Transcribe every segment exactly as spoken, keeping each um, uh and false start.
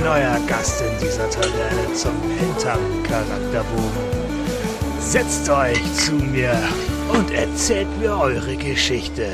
neuer Gast in dieser Taverne zum Hinterm Charakterbogen. Setzt euch zu mir und erzählt mir eure Geschichte.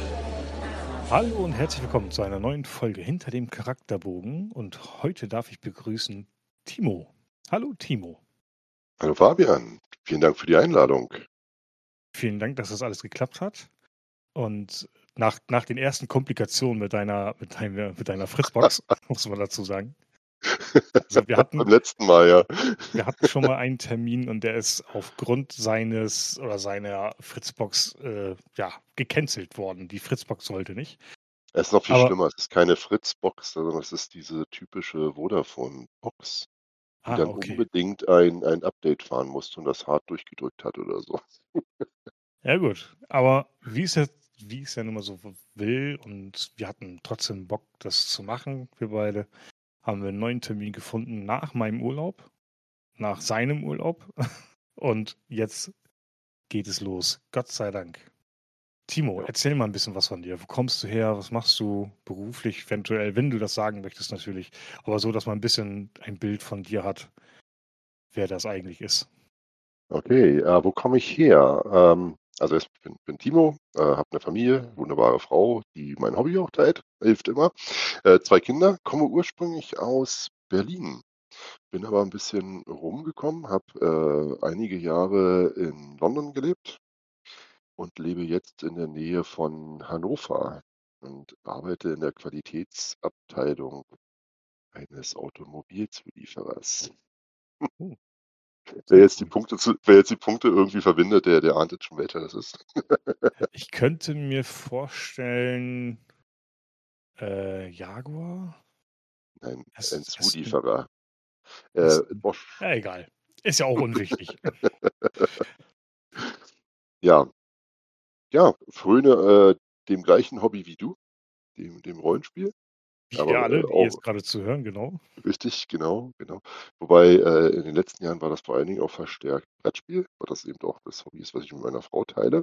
Hallo und herzlich willkommen zu einer neuen Folge Hinter dem Charakterbogen. Und heute darf ich begrüßen Timo. Hallo Timo. Hallo Fabian, vielen Dank für die Einladung. Vielen Dank, dass das alles geklappt hat. Und nach, nach den ersten Komplikationen mit deiner, mit deiner, mit deiner Fritzbox, muss man dazu sagen. Also wir hatten, Beim letzten Mal, ja. wir hatten schon mal einen Termin und der ist aufgrund seines oder seiner Fritzbox äh, ja, gecancelt worden. Die Fritzbox sollte nicht. Es ist noch viel Aber- schlimmer, es ist keine Fritzbox, sondern es ist diese typische Vodafone-Box, die Ah, dann okay. unbedingt ein, ein Update fahren musste und das hart durchgedrückt hat oder so. Ja gut, aber wie es ja, wie es ja nun mal so will und wir hatten trotzdem Bock, das zu machen, wir beide, haben wir einen neuen Termin gefunden nach meinem Urlaub, nach seinem Urlaub und jetzt geht es los. Gott sei Dank. Timo, Ja. erzähl mal ein bisschen was von dir. Wo kommst du her? Was machst du beruflich, eventuell, wenn du das sagen möchtest natürlich, aber so, dass man ein bisschen ein Bild von dir hat, wer das eigentlich ist. Okay, äh, wo komme ich her? Ähm, also ich bin, bin Timo, äh, habe eine Familie, wunderbare Frau, die mein Hobby auch teilt, hilft immer. Äh, zwei Kinder, komme ursprünglich aus Berlin. Bin aber ein bisschen rumgekommen, habe äh, einige Jahre in London gelebt und lebe jetzt in der Nähe von Hannover und arbeite in der Qualitätsabteilung eines Automobilzulieferers. Oh, Wer sehr jetzt die cool. Punkte zu, wer jetzt die Punkte irgendwie verbindet, der, der ahnt jetzt schon, welcher das ist. Ich könnte mir vorstellen, äh, Jaguar? Ein, ein Es, es, Zulieferer. Äh, es, Bosch. ja, egal. Ist ja auch unwichtig. Ja, ja, fröne äh, dem gleichen Hobby wie du, dem, dem Rollenspiel. Wie wir Aber äh, alle, die auch jetzt gerade zuhören, genau. richtig, genau, genau. Wobei äh, in den letzten Jahren war das vor allen Dingen auch verstärkt Brettspiel, weil das eben auch das Hobby ist, was ich mit meiner Frau teile.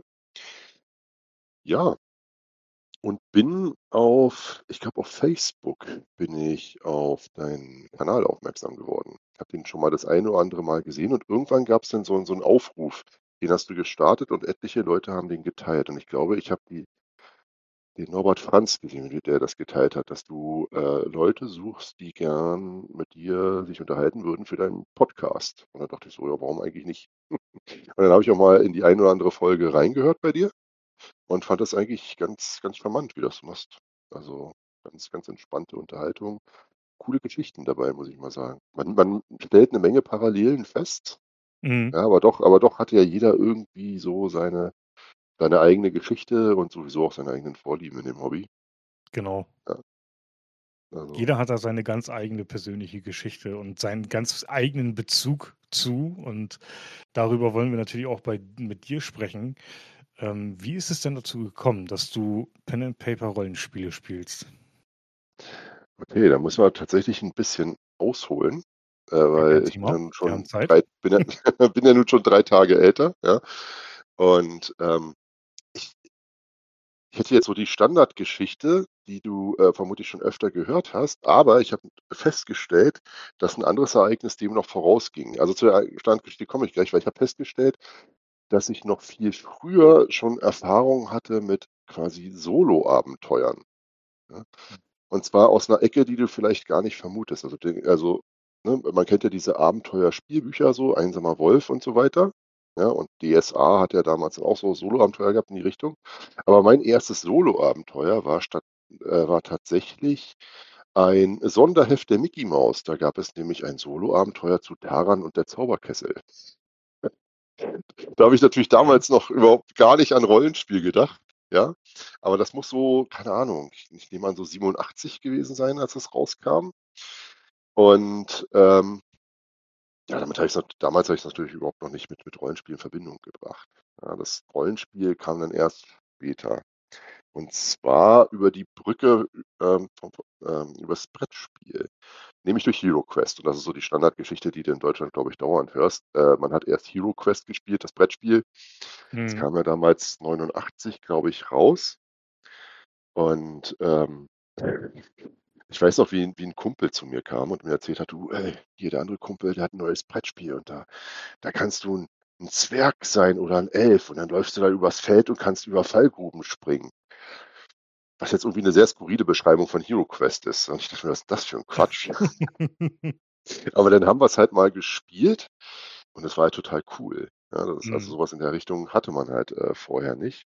Ja, und bin auf, ich glaube auf Facebook bin ich auf deinen Kanal aufmerksam geworden. Ich habe den schon mal das eine oder andere Mal gesehen und irgendwann gab es dann so, so einen Aufruf, den hast du gestartet und etliche Leute haben den geteilt. Und ich glaube, ich habe die den Norbert Franz gesehen, wie der das geteilt hat, dass du äh, Leute suchst, die gern mit dir sich unterhalten würden für deinen Podcast. Und da dachte ich so, ja, warum eigentlich nicht? Und dann habe ich auch mal in die eine oder andere Folge reingehört bei dir und fand das eigentlich ganz, ganz charmant, wie das du machst. Also ganz, ganz entspannte Unterhaltung. Coole Geschichten dabei, muss ich mal sagen. Man, man stellt eine Menge Parallelen fest, Mhm, ja, aber doch, aber doch hat ja jeder irgendwie so seine, seine eigene Geschichte und sowieso auch seine eigenen Vorlieben in dem Hobby. genau. Ja, also. Jeder hat da seine ganz eigene persönliche Geschichte und seinen ganz eigenen Bezug zu. Und darüber wollen wir natürlich auch bei, mit dir sprechen. Ähm, wie ist es denn dazu gekommen, dass du Pen-and-Paper-Rollenspiele spielst? Okay, da muss man tatsächlich ein bisschen ausholen, äh, Gar kein weil ich bin Thema. ja nun Wir haben schon Zeit. drei bin ja bin ja nun schon drei Tage älter, ja. Und, ähm, ich ich hätte jetzt so die Standardgeschichte, die du, äh, vermutlich schon öfter gehört hast, aber ich habe festgestellt, dass ein anderes Ereignis dem noch vorausging. Also, zu der Standardgeschichte komme ich gleich, weil ich habe festgestellt, dass ich noch viel früher schon Erfahrung hatte mit quasi Soloabenteuern, ja? Und zwar aus 'ner Ecke, die du vielleicht gar nicht vermutest. Also, de also, ne, man kennt ja diese Abenteuer-Spielbücher so, „Einsamer Wolf“ und so weiter, ja, und D S A hat ja damals auch so Soloabenteuer gehabt in die Richtung. Aber mein erstes Soloabenteuer war statt äh, war tatsächlich ein Sonderheft der Micky Maus. Da gab es nämlich ein Soloabenteuer zu Taran und der Zauberkessel. Da habe ich natürlich Okay. damals noch überhaupt gar nicht an Rollenspiel gedacht, ja? Aber das muss so, keine Ahnung, ich ich nehme an, so siebenundachtzig gewesen sein, als das rauskam. Und, ähm, ja, damit habe ich's nat damals habe ich's natürlich überhaupt noch nicht mit mit Rollenspiel in Verbindung gebracht. Ja, das Rollenspiel kam dann erst später. Und zwar über die Brücke, ähm, vom ähm, übers Brettspiel, nämlich durch Hero Quest. Und das ist so die Standardgeschichte, die du in Deutschland, glaube ich, dauernd hörst. Äh, man hat erst Hero Quest gespielt, das Brettspiel. Das Mhm. kam ja damals neunundachtzig, glaube ich, raus. Und, ähm, Ich weiß noch, wie 'n wie 'n Kumpel zu mir kam und mir erzählt hat: „Du, ey, hier der andere Kumpel, der hat 'n neues Brettspiel und da da kannst du 'n 'n Zwerg sein oder 'n Elf und dann läufst du da übers Feld und kannst über Fallgruben springen.“ Was jetzt irgendwie 'ne sehr skurrile Beschreibung von HeroQuest ist. Und ich dachte mir: „Was ist das für 'n Quatsch?“ Aber dann haben wir's halt mal gespielt und es war halt total cool. Ja, das also, Mhm. so was in der Richtung hatte man halt, äh, vorher nicht.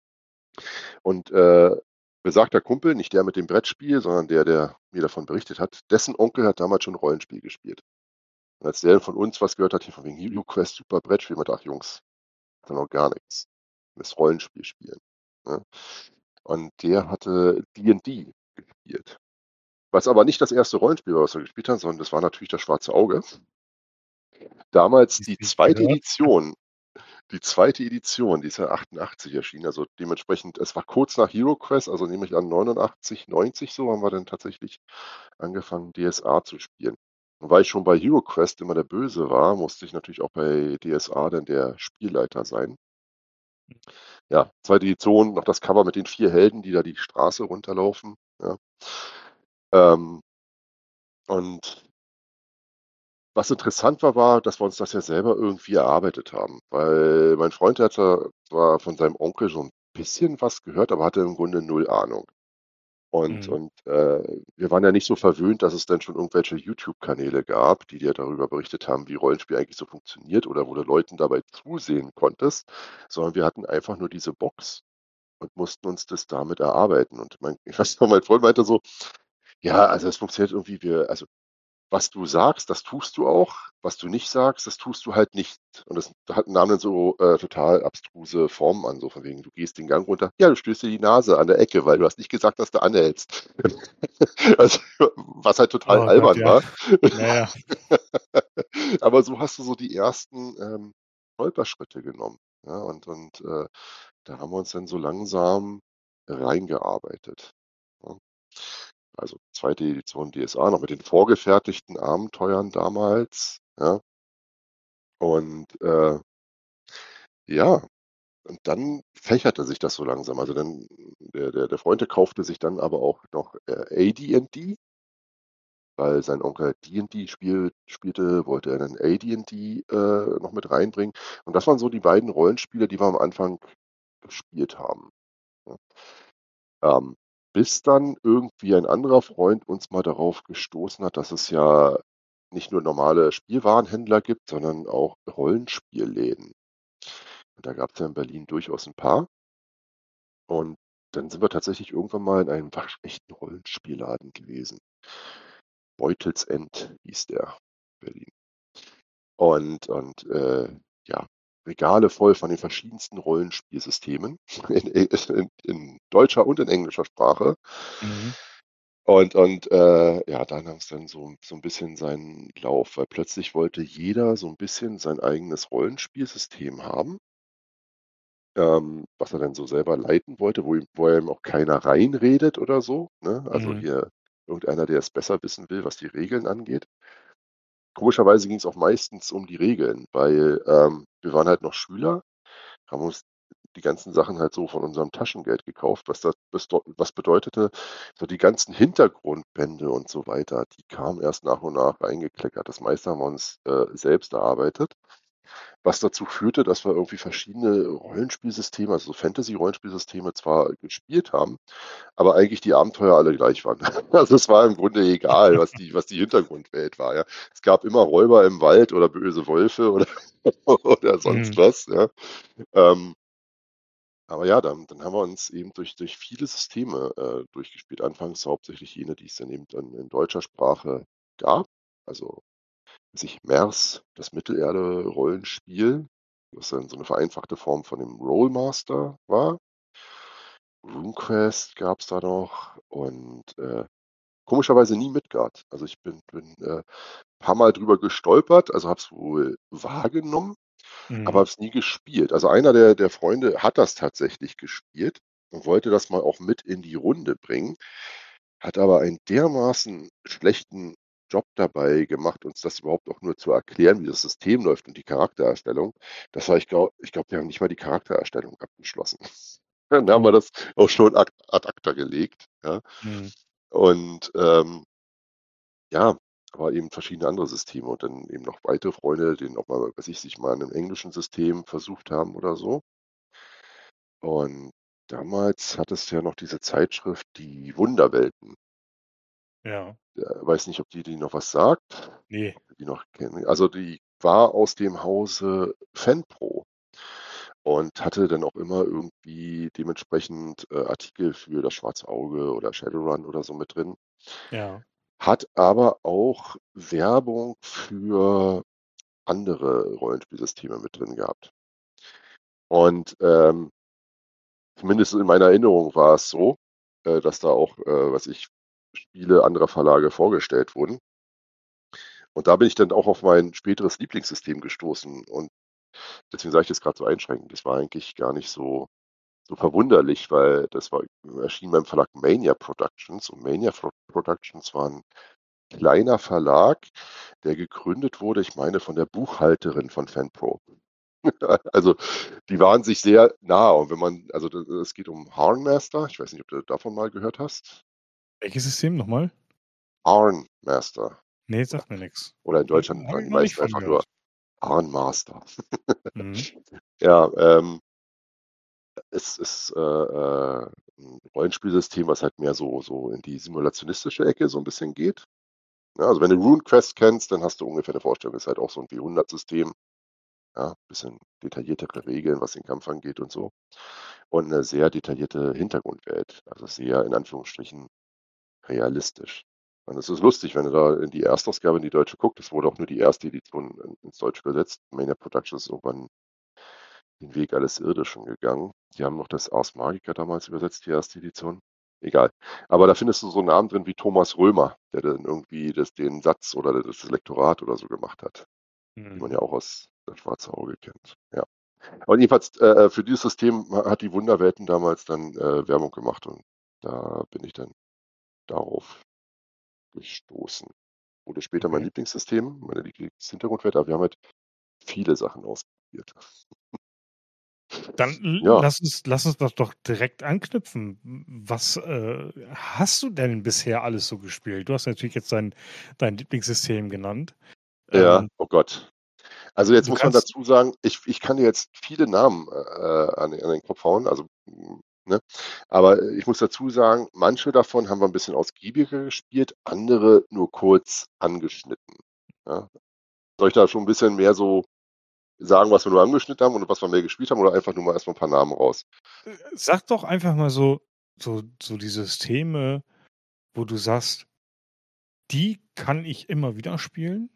Und, äh, besagter Kumpel, nicht der mit dem Brettspiel, sondern der, der mir davon berichtet hat, dessen Onkel hat damals schon Rollenspiel gespielt. Und als der von uns was gehört hat, hier von wegen HeroQuest, super Brettspiel, meinte: „Ach Jungs, kann doch gar nix. Ihr müsst Rollenspiel spielen“, ne? Und der hatte D and D gespielt. Was aber nicht das erste Rollenspiel war, was wir gespielt haben, sondern das war natürlich das Schwarze Auge. Damals Wie's die sich zweite gehört. Edition. Die zweite Edition, die ist ja achtundachtzig erschienen, also dementsprechend es war kurz nach HeroQuest, also nehme ich an neunundachtzig, neunzig so, haben wir dann tatsächlich angefangen, D S A zu spielen. Und weil ich schon bei HeroQuest immer der Böse war, musste ich natürlich auch bei D S A dann der Spielleiter sein. Ja, zweite Edition, noch das Cover mit den vier Helden, die da die Straße runterlaufen, ja. Ähm und was interessant war, war, dass wir uns das ja selber irgendwie erarbeitet haben, weil mein Freund, der hatte zwar von seinem Onkel so 'n bisschen was gehört, aber hatte im Grunde null Ahnung. Und Mhm. und, äh, wir waren ja nicht so verwöhnt, dass es dann schon irgendwelche YouTube-Kanäle gab, die dir darüber berichtet haben, wie Rollenspiel eigentlich so funktioniert oder wo du Leuten dabei zusehen konntest, sondern wir hatten einfach nur diese Box und mussten uns das damit erarbeiten. Und mein ich weiß noch, mein Freund meinte so: „Ja, also, es funktioniert irgendwie wir also, was du sagst, das tust du auch. Was du nicht sagst, das tust du halt nicht.“ Und das hat nahm dann so, äh, total abstruse Formen an, so von wegen, du gehst den Gang runter: „Ja, du stößt dir die Nase an der Ecke, weil du hast nicht gesagt, dass du anhältst.“ Also, was halt total Oh Gott, albern ja. war. Ja, ja. Aber so hast du so die ersten, ähm, Stolperschritte genommen, ja? Und und, äh, da haben wir uns dann so langsam reingearbeitet, ne? Also, zweite Edition D S A noch mit den vorgefertigten Abenteuern damals, ja? Und, äh ja, und dann fächerte sich das so langsam. Also, dann der der der Freund, der kaufte sich dann aber auch noch, äh, A D and D weil sein Onkel D and D spiel spielte, wollte er dann A D and D, äh, noch mit reinbringen. Und das waren so die beiden Rollenspiele, die wir am Anfang gespielt haben, ne? Ähm, bis dann irgendwie ein anderer Freund uns mal darauf gestoßen hat, dass es ja nicht nur normale Spielwarenhändler gibt, sondern auch Rollenspielläden. Und da gab's ja in Berlin durchaus 'n paar. Und dann sind wir tatsächlich irgendwann mal in einem waschechten Rollenspielladen gewesen. Beutelsend hieß der, Berlin. Und und, äh, ja, Regale voll von den verschiedensten Rollenspielsystemen in e in in deutscher und in englischer Sprache. Mhm. Und und, äh, ja, da nahm's dann so so 'n bisschen seinen Lauf, weil plötzlich wollte jeder so 'n bisschen sein eigenes Rollenspielsystem haben ähm, was er dann so selber leiten wollte, wo ihm wo einem auch keiner reinredet oder so, ne? Also, Mhm. hier irgendeiner, der es besser wissen will, was die Regeln angeht. Komischerweise ging's auch meistens um die Regeln, weil, ähm, wir waren halt noch Schüler, haben uns die ganzen Sachen halt so von unserem Taschengeld gekauft, was das besdeu was bedeutete, so die ganzen Hintergrundbände und so weiter, die kamen erst nach und nach reingekleckert. Das meiste haben wir uns, äh, selbst erarbeitet, was dazu führte, dass wir irgendwie verschiedene Rollenspielsysteme, also so Fantasy-Rollenspielsysteme zwar gespielt haben, aber eigentlich die Abenteuer alle gleich waren. Also, es war im Grunde egal, was die was die Hintergrundwelt war, ja. Es gab immer Räuber im Wald oder böse Wölfe oder oder sonst Mhm. was, ja. Ähm aber ja, dann dann haben wir uns eben durch durch viele Systeme, äh, durchgespielt. Anfangs hauptsächlich jene, die es dann eben dann in deutscher Sprache gab. Also, sich MERS, das Mittelerde-Rollenspiel, was dann so 'ne vereinfachte Form von dem Rolemaster war. RuneQuest gab's da noch und, äh, komischerweise nie Midgard. Also, ich bin bin, äh, paarmal drüber gestolpert, also, habe es wohl wahrgenommen, aber Mhm. habe es nie gespielt. Also, einer der der Freunde hat das tatsächlich gespielt und wollte das mal auch mit in die Runde bringen, hat aber einen dermaßen schlechten Job dabei gemacht, uns das überhaupt auch nur zu erklären, wie das System läuft und die Charaktererstellung. Das war ich glau ich glaube, wir haben nicht mal die Charaktererstellung abgeschlossen. Dann haben wir Oh. das auch schon ad ad acta gelegt, ja. Mhm. Und, ähm ja, aber eben verschiedene andere Systeme und dann eben noch weitere Freunde, denen auch mal, was weiß ich, sich mal in 'nem englischen System versucht haben oder so. Und damals hattest du ja noch diese Zeitschrift „Die Wunderwelten". Ja. Äh, weiß nicht, ob die dir noch was sagt, Ne. ob du die noch kennen. Also, die war aus dem Hause FanPro und hatte dann auch immer irgendwie dementsprechend, äh, Artikel für das Schwarze Auge oder Shadowrun oder so mit drin. Ja. Hat aber auch Werbung für andere Rollenspielsysteme mit drin gehabt. Und, ähm zumindest in meiner Erinnerung war es so, äh, dass da auch, äh, was ich Spiele anderer Verlage vorgestellt wurden. Und da bin ich dann auch auf mein späteres Lieblingssystem gestoßen und deswegen sage ich das grad so einschränkend. Das war eigentlich gar nicht so so verwunderlich, weil das war erschien beim Verlag Mania Productions und Mania Fro Productions war 'n kleiner Verlag, der gegründet wurde, ich meine, von der Buchhalterin von FanPro. Also, die waren sich sehr nah und wenn man also, d es geht um Harnmaster. Ich weiß nicht, ob du davon mal gehört hast? Welches System noch mal? Harnmaster. Ne, Oder sagt mir nix. oder in Habe Deutschland habe sagen ich die noch nicht meisten von einfach nur gehört. Harnmaster. Mhm. Ja, ähm es ist, äh, äh, 'n Rollenspielsystem, was halt mehr so so in die simulationistische Ecke so 'n bisschen geht. Ne, also, wenn du RuneQuest kennst, dann hast du ungefähr 'ne Vorstellung. Ist halt auch so 'n W hundert-System, ja, bisschen detailliertere Regeln, was den Kampf angeht und so. Und 'ne sehr detaillierte Hintergrundwelt, also, sehr in Anführungsstrichen realistisch. Und es ist lustig, wenn du da in die Erstausgabe in die Deutsche guckt, es wurde auch nur die erste Edition in ins Deutsche übersetzt. Mania Productions ist irgendwann den Weg alles Irdischen gegangen. Die haben noch das Ars Magica damals übersetzt, die erste Edition. Egal. Aber da findest du so Namen drin wie Thomas Römer, der dann irgendwie das den Satz oder das Lektorat oder so gemacht hat, die man Mhm. ja auch aus das Schwarze Auge kennt, ja. Aber jedenfalls, äh, äh, für dieses System ha hat die Wunderwelten damals dann, äh, Werbung gemacht und da bin ich dann darauf gestoßen. Wurde später mein Okay. Lieblingssystem, meine Lieblingshintergrundwelt, aber wir haben halt viele Sachen ausprobiert. Dann l Ja. lass uns lass uns das doch direkt anknüpfen. W was, äh, hast du denn bisher alles so gespielt? Du hast natürlich jetzt dein dein Lieblingssystem genannt. Ja, Ähm oh Gott. Also, jetzt du muss man kannst dazu sagen, ich ich kann dir jetzt viele Namen, äh, äh, an den an den Kopf hauen, also, hm, ne? Aber ich muss dazu sagen, manche davon haben wir 'n bisschen ausgiebiger gespielt, andere nur kurz angeschnitten, ja? Soll ich da schon 'n bisschen mehr so sagen, was wir nur angeschnitten haben und was wir mehr gespielt haben oder einfach nur mal erst mal 'n paar Namen raus? Äh, sag doch einfach mal so so so die Systeme, wo du sagst die kann ich immer wieder spielen.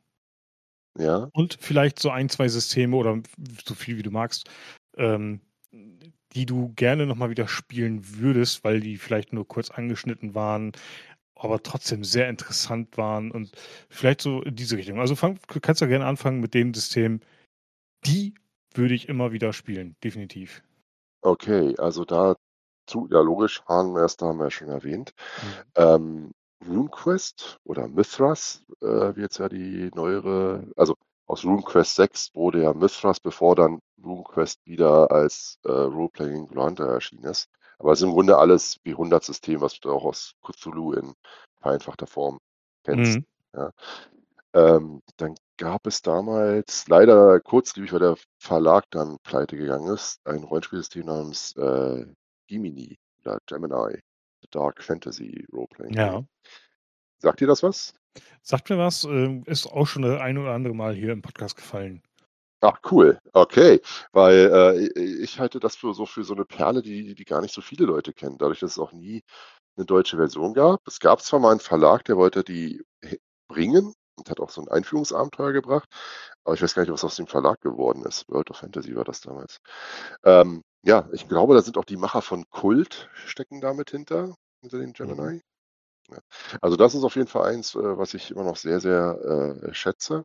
Ja. Und vielleicht so ein, zwei Systeme oder w so viel wie du magst, ähm, die du gerne noch mal wieder spielen würdest, weil die vielleicht nur kurz angeschnitten waren, aber trotzdem sehr interessant waren und vielleicht so in diese Richtung. Also, fang du kannst ja gerne anfangen mit den Systemen, die würde ich immer wieder spielen, definitiv. Okay, also dazu ja logisch, Harnmaster haben wir ja schon erwähnt. Mhm. Ähm, RuneQuest oder Mythras, äh, wie jetzt ja die neuere also, aus RuneQuest sechs wurde ja Mythras, bevor dann RuneQuest wieder als, äh, Role-Playing Glorantha erschienen ist. Aber es ist im Grunde alles W hundert-System, was du auch aus Cthulhu in vereinfachter Form kennst, Mhm. ja. Ähm, dann gab es damals leider kurzlebig, weil der Verlag dann pleite gegangen ist, ein Rollenspielsystem namens, äh, Gemini oder Gemini, Dark Fantasy Role-Playing Game. Ja. Sagt dir das was? Sagt mir was, ähm, ist auch schon das ein oder andere Mal hier im Podcast gefallen. Ach cool, okay, weil, äh, i i ich halte das für so für so 'ne Perle, die die gar nicht so viele Leute kennen, dadurch, dass es auch nie 'ne deutsche Version gab. Es gab zwar mal 'n Verlag, der wollte die he bringen und hat auch so 'n Einführungsabenteuer gebracht, aber ich weiß gar nicht, was aus dem Verlag geworden ist. World of Fantasy war das damals. Ähm, ja, ich glaube, da sind auch die Macher von Kult stecken da mit hinter, hinter dem Mhm. Gemini. Ja. Also, das ist auf jeden Fall eins, äh, was ich immer noch sehr, sehr, äh, schätze.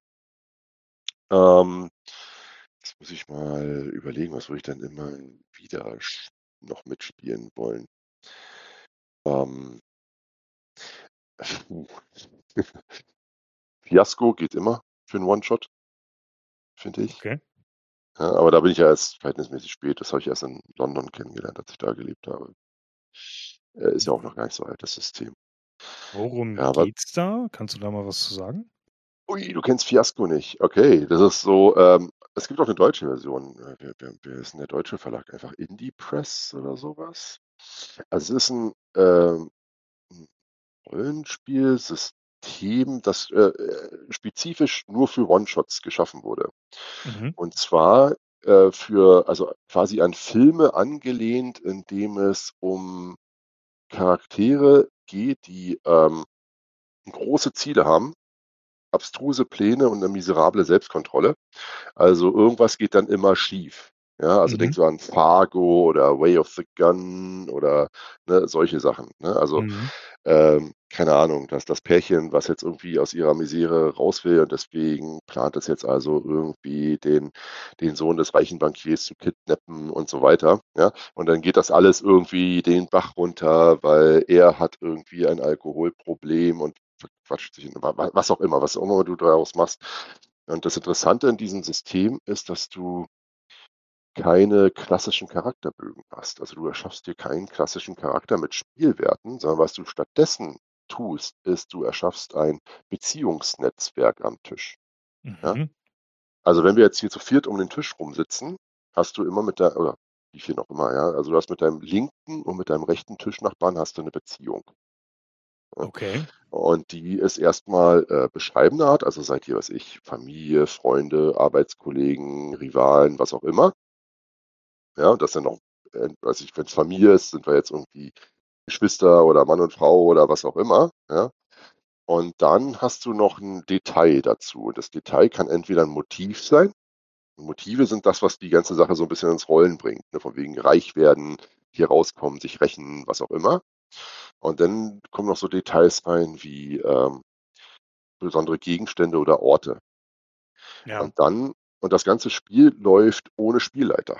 Ähm, jetzt muss ich mal überlegen, was würde ich denn immer wieder sch noch mitspielen wollen? Ähm Fiasko geht immer für 'n One-Shot finde ich. Okay. Ja, aber da bin ich ja erst verhältnismäßig spät. Das habe ich erst in London kennengelernt, als ich da gelebt habe. Äh, ist ja auch noch gar nicht so alt, das System. Worum Ja, aber geht's da? Kannst du da mal was zu sagen? ui, du kennst Fiasko nicht. Okay, das ist so, ähm es gibt auch 'ne deutsche Version. Äh, wer wer wer ist 'n der deutsche Verlag? Einfach Indie Press oder so was? Also, es ist 'n, ähm 'n Rollenspielsystem, das, äh, äh, spezifisch nur für One-Shots geschaffen wurde. Mhm. Und zwar, äh, für also, quasi an Filme angelehnt, in dem es um Charaktere geht, die, ähm, große Ziele haben, abstruse Pläne und 'ne miserable Selbstkontrolle. Also, irgendwas geht dann immer schief. Ja, also, denk Mhm. so an Fargo oder Way of the Gun oder, ne, solche Sachen, ne? Also, Mhm. ähm, keine Ahnung, dass das Pärchen, was jetzt irgendwie aus ihrer Misere raus will und deswegen plant es jetzt also irgendwie, den den Sohn des reichen Bankiers zu kidnappen und so weiter, ja? Und dann geht das alles irgendwie den Bach runter, weil er hat irgendwie ein Alkoholproblem und verquatscht sich in wa wa was auch immer was auch immer du daraus machst. Und das Interessante in diesem System ist, dass du keine klassischen Charakterbögen hast. Also, du erschaffst dir keinen klassischen Charakter mit Spielwerten, sondern was du stattdessen tust, ist, du erschaffst ein Beziehungsnetzwerk am Tisch, ja? Mhm. Also, wenn wir jetzt hier zu viert um den Tisch rum sitzen, hast du immer mit der oder wie viel auch immer, ja? Also, du hast mit deinem linken und mit deinem rechten Tischnachbarn hast du 'ne Beziehung. Ja? Okay. Und die ist erst mal, äh, beschreibender Art, also, seid ihr, was weiß ich, Familie, Freunde, Arbeitskollegen, Rivalen, was auch immer. Ja, und das dann auch, äh, weiß ich, wenn's Familie ist, sind wir jetzt irgendwie Geschwister oder Mann und Frau oder was auch immer, ja? Und dann hast du noch 'n Detail dazu. Und das Detail kann entweder 'n Motiv sein. Motive sind das, was die ganze Sache so 'n bisschen ins Rollen bringt, ne, von wegen reich werden, hier rauskommen, sich rächen, was auch immer. Und dann kommen noch so Details rein wie, ähm, besondere Gegenstände oder Orte. Ja. Und dann und das ganze Spiel läuft ohne Spielleiter.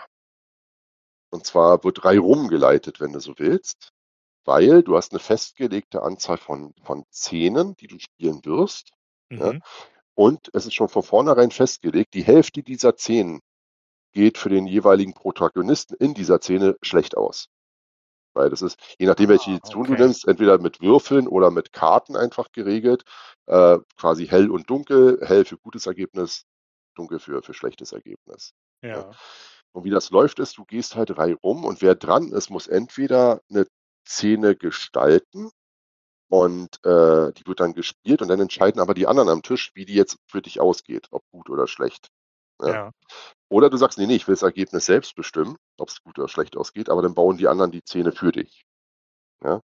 Und zwar wird reihum geleitet, wenn du so willst, weil du hast 'ne festgelegte Anzahl von von Szenen, die du spielen wirst, ja? Mhm. Und es ist schon von vornherein festgelegt, die Hälfte dieser Szenen geht für den jeweiligen Protagonisten in dieser Szene schlecht aus. Weil das ist je nachdem, welche Ah, Edition du okay. nimmst, entweder mit Würfeln oder mit Karten einfach geregelt, äh, quasi hell und dunkel, hell für gutes Ergebnis, dunkel für für schlechtes Ergebnis, ne? Ja. Und wie das läuft, ist, du gehst halt reihum und wer dran ist, muss entweder 'ne Szene gestalten und, äh, die wird dann gespielt und dann entscheiden aber die anderen am Tisch, wie die jetzt für dich ausgeht, ob gut oder schlecht, ja? Ja. Oder du sagst: „Ne, ne, ich will das Ergebnis selbst bestimmen, ob's gut oder schlecht ausgeht“, aber dann bauen die anderen die Szene für dich, ja?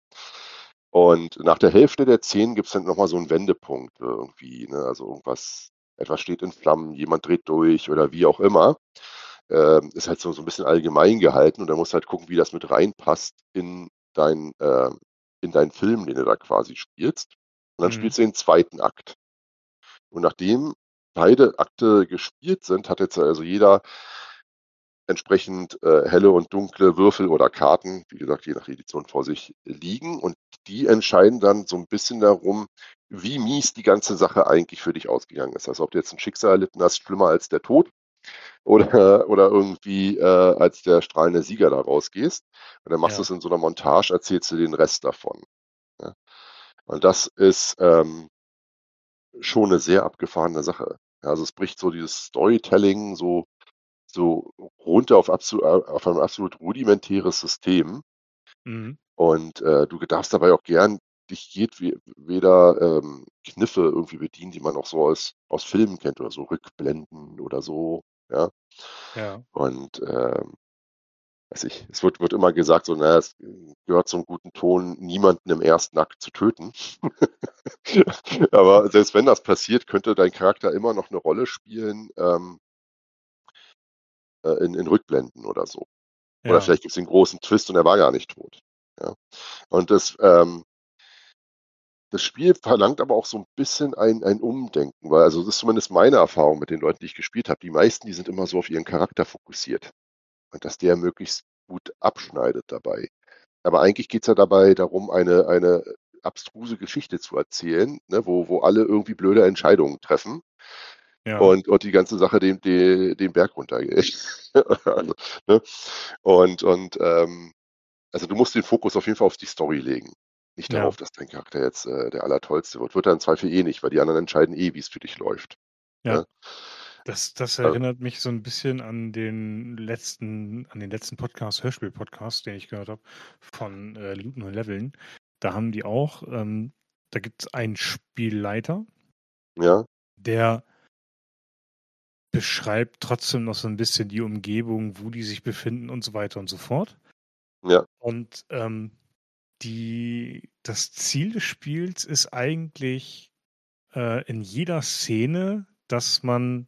Und nach der Hälfte der Szenen gibt's dann noch mal so 'n Wendepunkt irgendwie, ne? Also, irgendwas etwas steht in Flammen, jemand dreht durch oder wie auch immer. Ähm, ist halt so so 'n bisschen allgemein gehalten und dann musst du halt gucken, wie das mit reinpasst in dein äh, in deinen Film, den du da quasi spielst. Und dann Mhm. spielst du den zweiten Akt. Und nachdem beide Akte gespielt sind, hat jetzt also jeder entsprechend, äh, helle und dunkle Würfel oder Karten, wie gesagt, je nach Edition vor sich liegen. Und die entscheiden dann so 'n bisschen darum, wie mies die ganze Sache eigentlich für dich ausgegangen ist. Also, ob du jetzt 'n Schicksal erlitten hast, schlimmer als der Tod oder oder irgendwie, äh, als der strahlende Sieger da rausgehst. Und dann machst Ja. du's in so 'ner Montage, erzählst du den Rest davon, ne? Und das ist, ähm schon 'ne sehr abgefahrene Sache. Ja, also, es bricht so dieses Storytelling so so runter auf absolu äh, auf ein absolut rudimentäres System. Mhm. Und, äh, du darfst dabei auch gern dich jedwe weder, ähm, Kniffe irgendwie bedienen, die man auch so aus aus Filmen kennt oder so Rückblenden oder so, ja? Ja. Und, ähm, weiß ich, es wird wird immer gesagt so, na ja, es gehört zum guten Ton, niemanden im ersten Akt zu töten. Aber selbst wenn das passiert, könnte dein Charakter immer noch 'ne Rolle spielen, ähm äh, in in Rückblenden oder so. Oder Ja. vielleicht gibt's den großen Twist und er war gar nicht tot, ja? Und das, ähm das Spiel verlangt aber auch so 'n bisschen ein ein Umdenken, weil also, das ist zumindest meine Erfahrung mit den Leuten, die ich gespielt habe. Die meisten, die sind immer so auf ihren Charakter fokussiert und dass der möglichst gut abschneidet dabei. Aber eigentlich geht's ja dabei darum, eine eine abstruse Geschichte zu erzählen, ne, wo wo alle irgendwie blöde Entscheidungen treffen Ja. und und die ganze Sache den de den Berg runtergeht. Also, ne? Und und, ähm also, du musst den Fokus auf jeden Fall auf die Story legen, Nicht Ja. darauf, dass dein Charakter jetzt, äh, der Allertollste wird. Wird er im Zweifel eh nicht, weil die anderen entscheiden eh, wie's für dich läuft, Ja. ne? Das das Äh erinnert mich so 'n bisschen an den letzten an den letzten Podcast Hörspiel-Podcast, den ich gehört habe von, äh, Looten und Leveln. Da haben die auch ähm, da gibt's einen Spielleiter Ja. der beschreibt trotzdem noch so 'n bisschen die Umgebung, wo die sich befinden und so weiter und so fort. Ja. Und, ähm, die das Ziel des Spiels ist eigentlich, äh, in jeder Szene, dass man,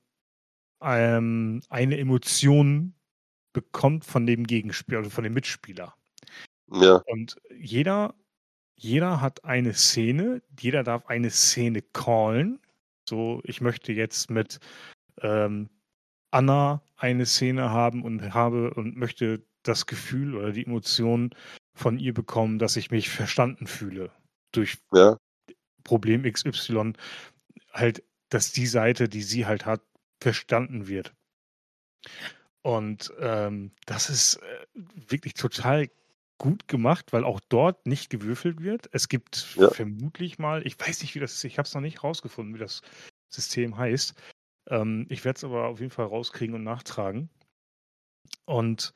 ähm, eine Emotion bekommt von dem Gegenspieler also von dem Mitspieler. Ja. Und jeder jeder hat eine Szene, jeder darf eine Szene callen. So, ich möchte jetzt mit, ähm, Anna eine Szene haben und habe und möchte das Gefühl oder die Emotion von ihr bekommen, dass ich mich verstanden fühle durch Ja. Problem X Y. Halt, dass die Seite, die sie halt hat, verstanden wird. Und, ähm, das ist, äh, wirklich total gut gemacht, weil auch dort nicht gewürfelt wird. Es gibt Ja. vermutlich mal ich weiß nicht, wie das ist, ich habe es noch nicht rausgefunden, wie das System heißt. Ähm, ich werde es aber auf jeden Fall rauskriegen und nachtragen. Und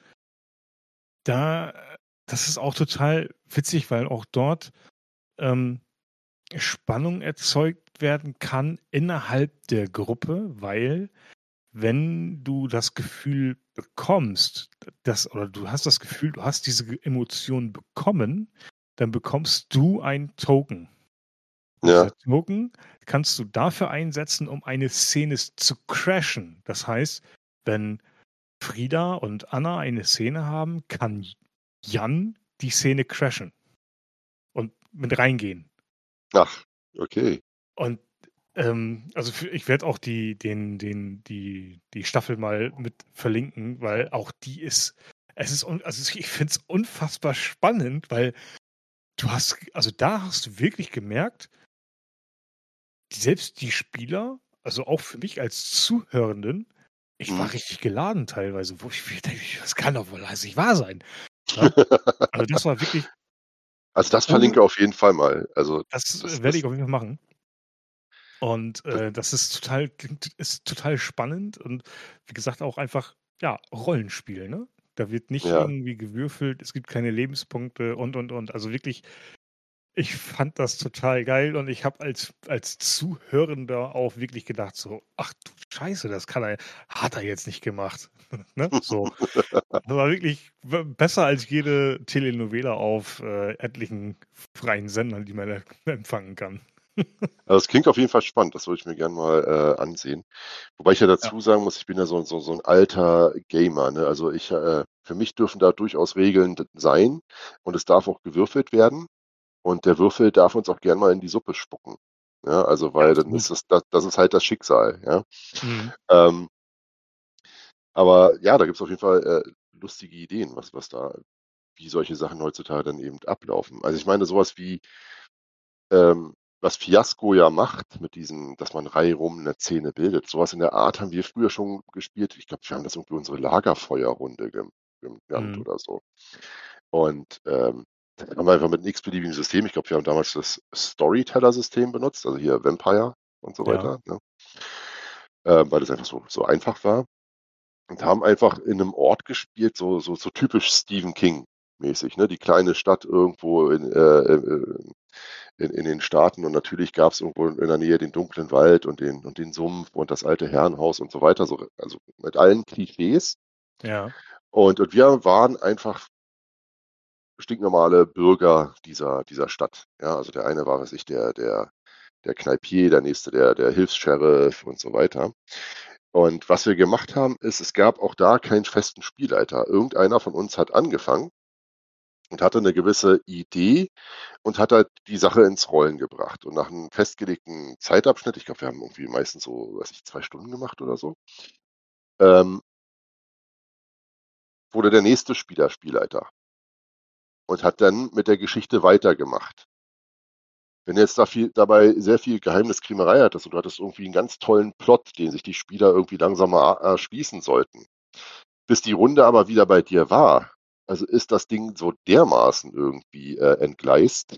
da das ist auch total witzig, weil auch dort, ähm, Spannung erzeugt werden kann innerhalb der Gruppe, weil wenn du das Gefühl bekommst, dass oder du hast das Gefühl, du hast diese Ge Emotion bekommen, dann bekommst du ein Token. Und Ja. dieser Token kannst du dafür einsetzen, um eine Szene s zu crashen. Das heißt, wenn Frida und Anna eine Szene haben, kann J Jan die Szene crashen und mit reingehen. Ach, okay. Und, ähm, also für ich werde auch die den den die die Staffel mal mit verlinken, weil auch die ist es ist un also ich finde es unfassbar spannend, weil du hast also da hast du wirklich gemerkt selbst die Spieler, also auch für mich als Zuhörenden, ich war Mhm. richtig geladen teilweise, wo ich mir denke: „Das kann doch wohl alles nicht wahr sein“, ne? Also das war wirklich Also das ohne verlinke auf jeden Fall mal. Also Das, das äh, werde das ich auf jeden Fall machen. Und, D äh, das ist total klingt ist total spannend und wie gesagt auch einfach, ja, Rollenspiel, ne? Da wird nicht Ja. irgendwie gewürfelt, es gibt keine Lebenspunkte und, und, und. Also wirklich, ich fand das total geil und ich habe als als Zuhörender auch wirklich gedacht so: „Ach du Scheiße, das kann er hat er jetzt nicht gemacht“, ne, so. Das war wirklich w besser als jede Telenovela auf, äh, etlichen freien Sendern, die man da empfangen kann. Also es klingt auf jeden Fall spannend, das würde ich mir gern mal, äh, ansehen. Wobei ich ja Ja. dazu sagen muss, ich bin ja so 'n so so 'n alter Gamer, ne? Also ich äh, für mich dürfen da durchaus Regeln d sein und es darf auch gewürfelt werden und der Würfel darf uns auch gern mal in die Suppe spucken, ja? Also Ja, weil dann ist absolut. das da das ist halt das Schicksal, ja? Mhm. Ähm aber ja, da gibt's auf jeden Fall, äh, lustige Ideen, was was da wie solche Sachen heutzutage dann eben ablaufen. Also ich meine so was wie ähm, was Fiasko ja macht mit diesem, dass man reihum 'ne Szene bildet. So was in der Art haben wir früher schon gespielt. Ich glaube, wir haben das irgendwie unsere Lagerfeuerrunde gen genannt Mhm. oder so. Und, ähm, da haben wir einfach mit 'nem x-beliebigen System ich glaube, wir haben damals das Storyteller-System benutzt, also hier Vampire und so Ja. weiter, ne? Ähm, weil das einfach so so einfach war und haben einfach in 'nem Ort gespielt, so so so typisch Stephen King-mäßig, ne? Die kleine Stadt irgendwo in, äh, äh, in in den Staaten und natürlich gab's irgendwo in der Nähe den dunklen Wald und den und den Sumpf und das alte Herrenhaus und so weiter, so also mit allen Klischees. Ja. Und und wir waren einfach stinknormale Bürger dieser dieser Stadt. Ja, also der eine war, weiß ich, der der der Kneipier, der nächste der der Hilfs-Sheriff und so weiter. Und was wir gemacht haben, ist, es gab auch da keinen festen Spielleiter. Irgendeiner von uns hat angefangen und hatte 'ne gewisse Idee und hat halt die Sache ins Rollen gebracht. Und nach 'nem festgelegten Zeitabschnitt ich glaube, wir haben irgendwie meistens so, weiß ich, zwei Stunden gemacht oder so ähm wurde der nächste Spieler Spielleiter und hat dann mit der Geschichte weitergemacht. Wenn du jetzt da viel dabei sehr viel Geheimniskrämerei hattest und du hattest irgendwie 'n ganz tollen Plot, den sich die Spieler irgendwie langsam mal a erschließen sollten, bis die Runde aber wieder bei dir war also ist das Ding so dermaßen irgendwie, äh, entgleist.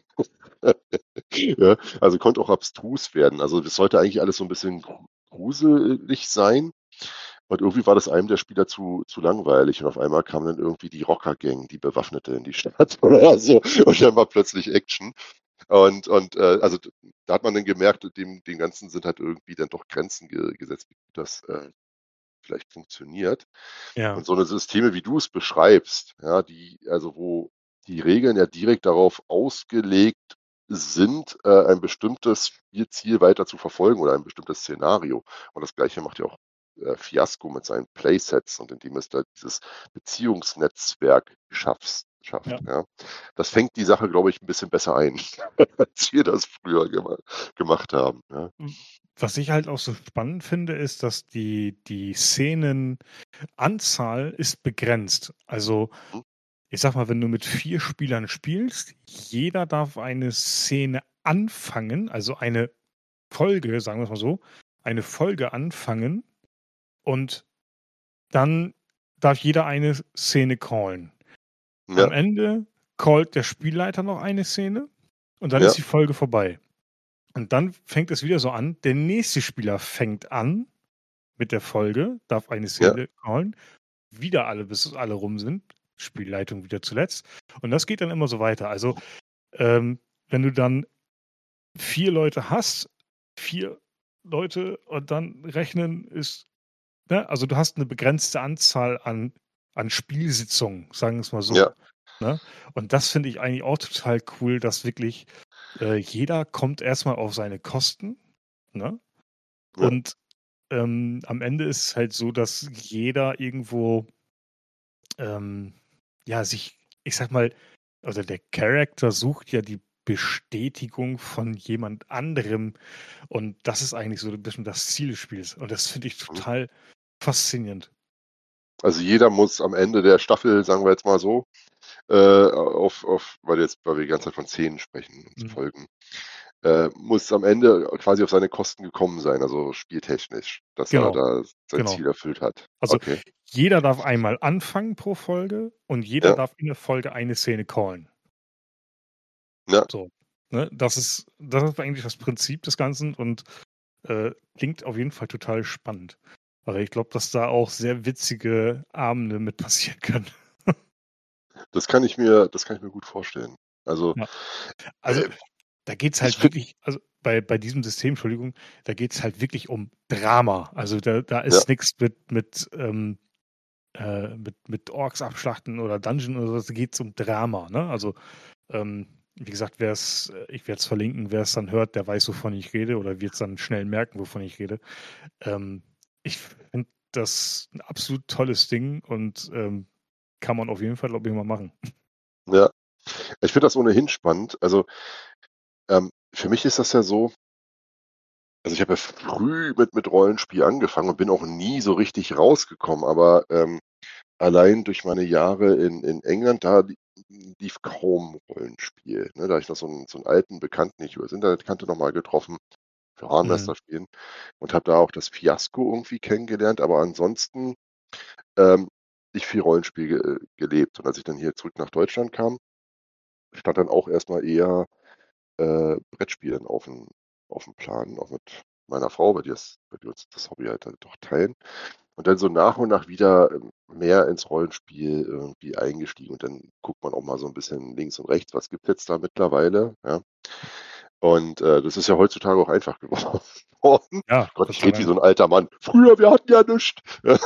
Ja, also konnte auch abstrus werden. Also, das sollte eigentlich alles so 'n bisschen gru gruselig sein und irgendwie war das einem der Spieler zu zu langweilig und auf einmal kam dann irgendwie die Rocker-Gang, die Bewaffnete in die Stadt oder so und dann war plötzlich Action. Und und, äh, also d da hat man dann gemerkt, dem dem Ganzen sind halt irgendwie dann doch Grenzen ge gesetzt, wie gut das, äh, vielleicht funktioniert. Ja. Und so 'ne Systeme, wie du's beschreibst, ja, die also wo die Regeln ja direkt darauf ausgelegt sind, äh, ein bestimmtes Spielziel weiter zu verfolgen oder ein bestimmtes Szenario. Und das Gleiche macht ja auch, äh, Fiasko mit seinen Playsets und indem es da dieses Beziehungsnetzwerk schaffst schafft, Ja. ja. Das fängt die Sache, glaube ich, 'n bisschen besser ein, als wir das früher gema gemacht haben, ja. Hm, was ich halt auch so spannend finde, ist, dass die die Szenenanzahl ist begrenzt. Also, Mhm. ich sage mal, wenn du mit vier Spielern spielst, jeder darf eine Szene anfangen, also eine Folge, sagen wir's mal so, eine Folge anfangen und dann darf jeder eine Szene callen. Am Ja. Ende callt der Spielleiter noch eine Szene und dann Ja. ist die Folge vorbei. Und dann fängt es wieder so an, der nächste Spieler fängt an mit der Folge, darf eine Ja. Szene callen, wieder alle bis alle rum sind, Spielleitung wieder zuletzt. Und das geht dann immer so weiter. Also, ähm, wenn du dann vier Leute hast, vier Leute und dann rechnen ist ne, also du hast 'ne begrenzte Anzahl an an Spielsitzungen, sagen wir's mal Ja. so, ne? Und das finde ich eigentlich auch total cool, dass wirklich, äh, jeder kommt erst mal auf seine Kosten, ne? Ja. Und, ähm, am Ende ist es halt so, dass jeder irgendwo ähm, ja, sich ich sage mal also der Character sucht ja die Bestätigung von jemand anderem und das ist eigentlich so 'n bisschen das Ziel des Spiels und das finde ich Mhm. total faszinierend. Also jeder muss am Ende der Staffel, sagen wir jetzt mal so, äh, auf auf weil jetzt weil wir die ganze Zeit von Szenen sprechen und Mhm. Folgen, äh, muss am Ende quasi auf seine Kosten gekommen sein, also spieltechnisch, dass er Genau, da sein genau. Ziel erfüllt hat. Also, Okay. jeder darf einmal anfangen pro Folge und jeder Ja. darf in der Folge eine Szene callen. Ja. So, ne? Das ist das ist eigentlich das Prinzip des Ganzen und, äh, klingt auf jeden Fall total spannend. Aber ich glaube, dass da auch sehr witzige Abende mit passieren können. Das kann ich mir das kann ich mir gut vorstellen. Also, Ja. Also, äh, da geht's ich halt finde wirklich also bei bei diesem System, Entschuldigung, da geht's halt wirklich um Drama. Also da da Ja. ist nix mit mit, ähm, äh mit mit Orks abschlachten oder Dungeon oder so was, da geht's um Drama, ne? Also, ähm, wie gesagt, wer's äh, ich werde es verlinken, wer's dann hört, der weiß, wovon ich rede oder wird's dann schnell merken, wovon ich rede. Ähm, ich finde das 'n absolut tolles Ding und, ähm, kann man auf jeden Fall, glaube ich, mal machen. Ja. Ich finde das ohnehin spannend. Also, ähm, für mich ist das ja so also ich habe ja früh mit mit Rollenspiel angefangen und bin auch nie so richtig rausgekommen, aber, ähm, allein durch meine Jahre in in England, da li lief kaum Rollenspiel, ne? Da habe ich noch so 'n so 'n alten Bekannten, den ich übers Internet kannte, noch mal getroffen für Mhm. Hornmester spielen und habe da auch das Fiasko irgendwie kennengelernt, aber ansonsten, ähm, nicht viel Rollenspiel ge äh, gelebt. Und als ich dann hier zurück nach Deutschland kam, stand dann auch erst mal eher, äh, Brettspielen auf'm auf'm Plan, auch mit meiner Frau, weil die das weil wir uns das Hobby halt dann doch teilen. Und dann so nach und nach wieder, ähm, mehr ins Rollenspiel irgendwie eingestiegen und dann guckt man auch mal so 'n bisschen links und rechts, was gibt's jetzt da mittlerweile, ja? Und, äh, das ist ja heutzutage auch einfach geworden. Ja, Gott, Gott ich sei rede wie so Dank. 'n alter Mann. Früher, wir hatten ja nischt.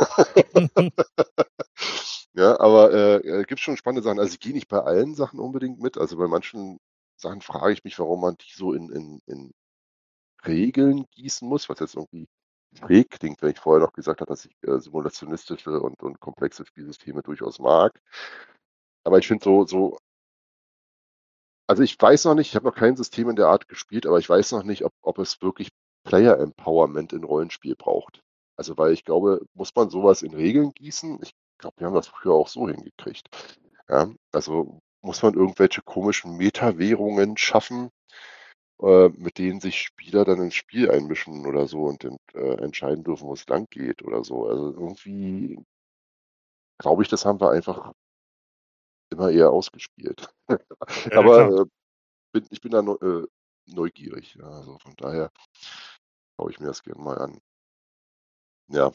Ja, aber, äh, äh, gibt schon spannende Sachen. Also, ich gehe nicht bei allen Sachen unbedingt mit. Also, bei manchen Sachen frage ich mich, warum man die so in in in Regeln gießen muss, was jetzt irgendwie schräg klingt, wenn ich vorher noch gesagt habe, dass ich, äh, simulationistische und und komplexe Spielsysteme durchaus mag. Aber ich finde so so Also, ich weiß noch nicht ich habe noch kein System in der Art gespielt, aber ich weiß noch nicht, ob ob es wirklich Player Empowerment in Rollenspiel braucht. Also, weil ich glaube, muss man so was in Regeln gießen? Ich glaube, wir haben das früher auch so hingekriegt. Ja, also, muss man irgendwelche komischen Meta-Währungen schaffen, äh, mit denen sich Spieler dann ins Spiel einmischen oder so und ent äh, entscheiden dürfen, wo's langgeht oder so. Also, irgendwie glaube ich, das haben wir einfach immer eher ausgespielt. Ja, ja, klar. Aber, äh, bin ich bin da neu äh, neugierig, ja, also von daher schaue ich mir das gerne mal an. Ja.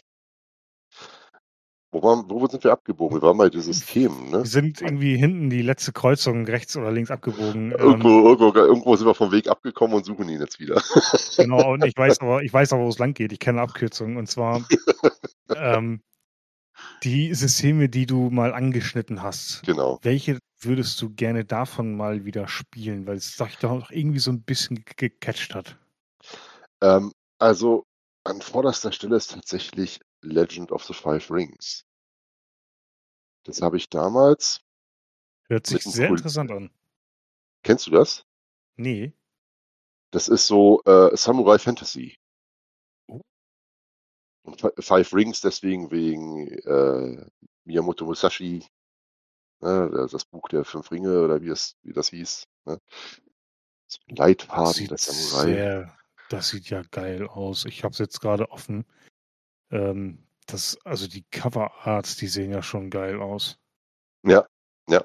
Wo waren wo sind wir abgebogen? Wir waren bei den Systemen, ne? Wir sind irgendwie hinten die letzte Kreuzung rechts oder links abgebogen. Irgendwo Ähm, irgendwo irgendwo sind wir vom Weg abgekommen und suchen ihn jetzt wieder. genau, und ich weiß aber ich weiß aber, wo es lang geht. Ich kenne Abkürzungen und zwar, ähm, die Systeme, die du mal angeschnitten hast. Genau. Welche würdest du gerne davon mal wieder spielen, weil es dich doch irgendwie so 'n bisschen ge gecatcht hat? Ähm, also, an vorderster Stelle ist tatsächlich Legend of the Five Rings. Das habe ich damals Hört sich mit 'nem sehr Kol interessant an. Kennst du das? Ne. Das ist so, äh, Samurai Fantasy. Oh. Und Fi Five Rings deswegen wegen, äh, Miyamoto Musashi, ne, das das Buch der fünf Ringe oder wie es wie das hieß, ne? So 'n Das Leitfaden sieht der Samurai. sehr das sieht ja geil aus. Ich habe es jetzt grade offen. Ähm, das also, die Coverarts, die sehen ja schon geil aus. Ja, ja.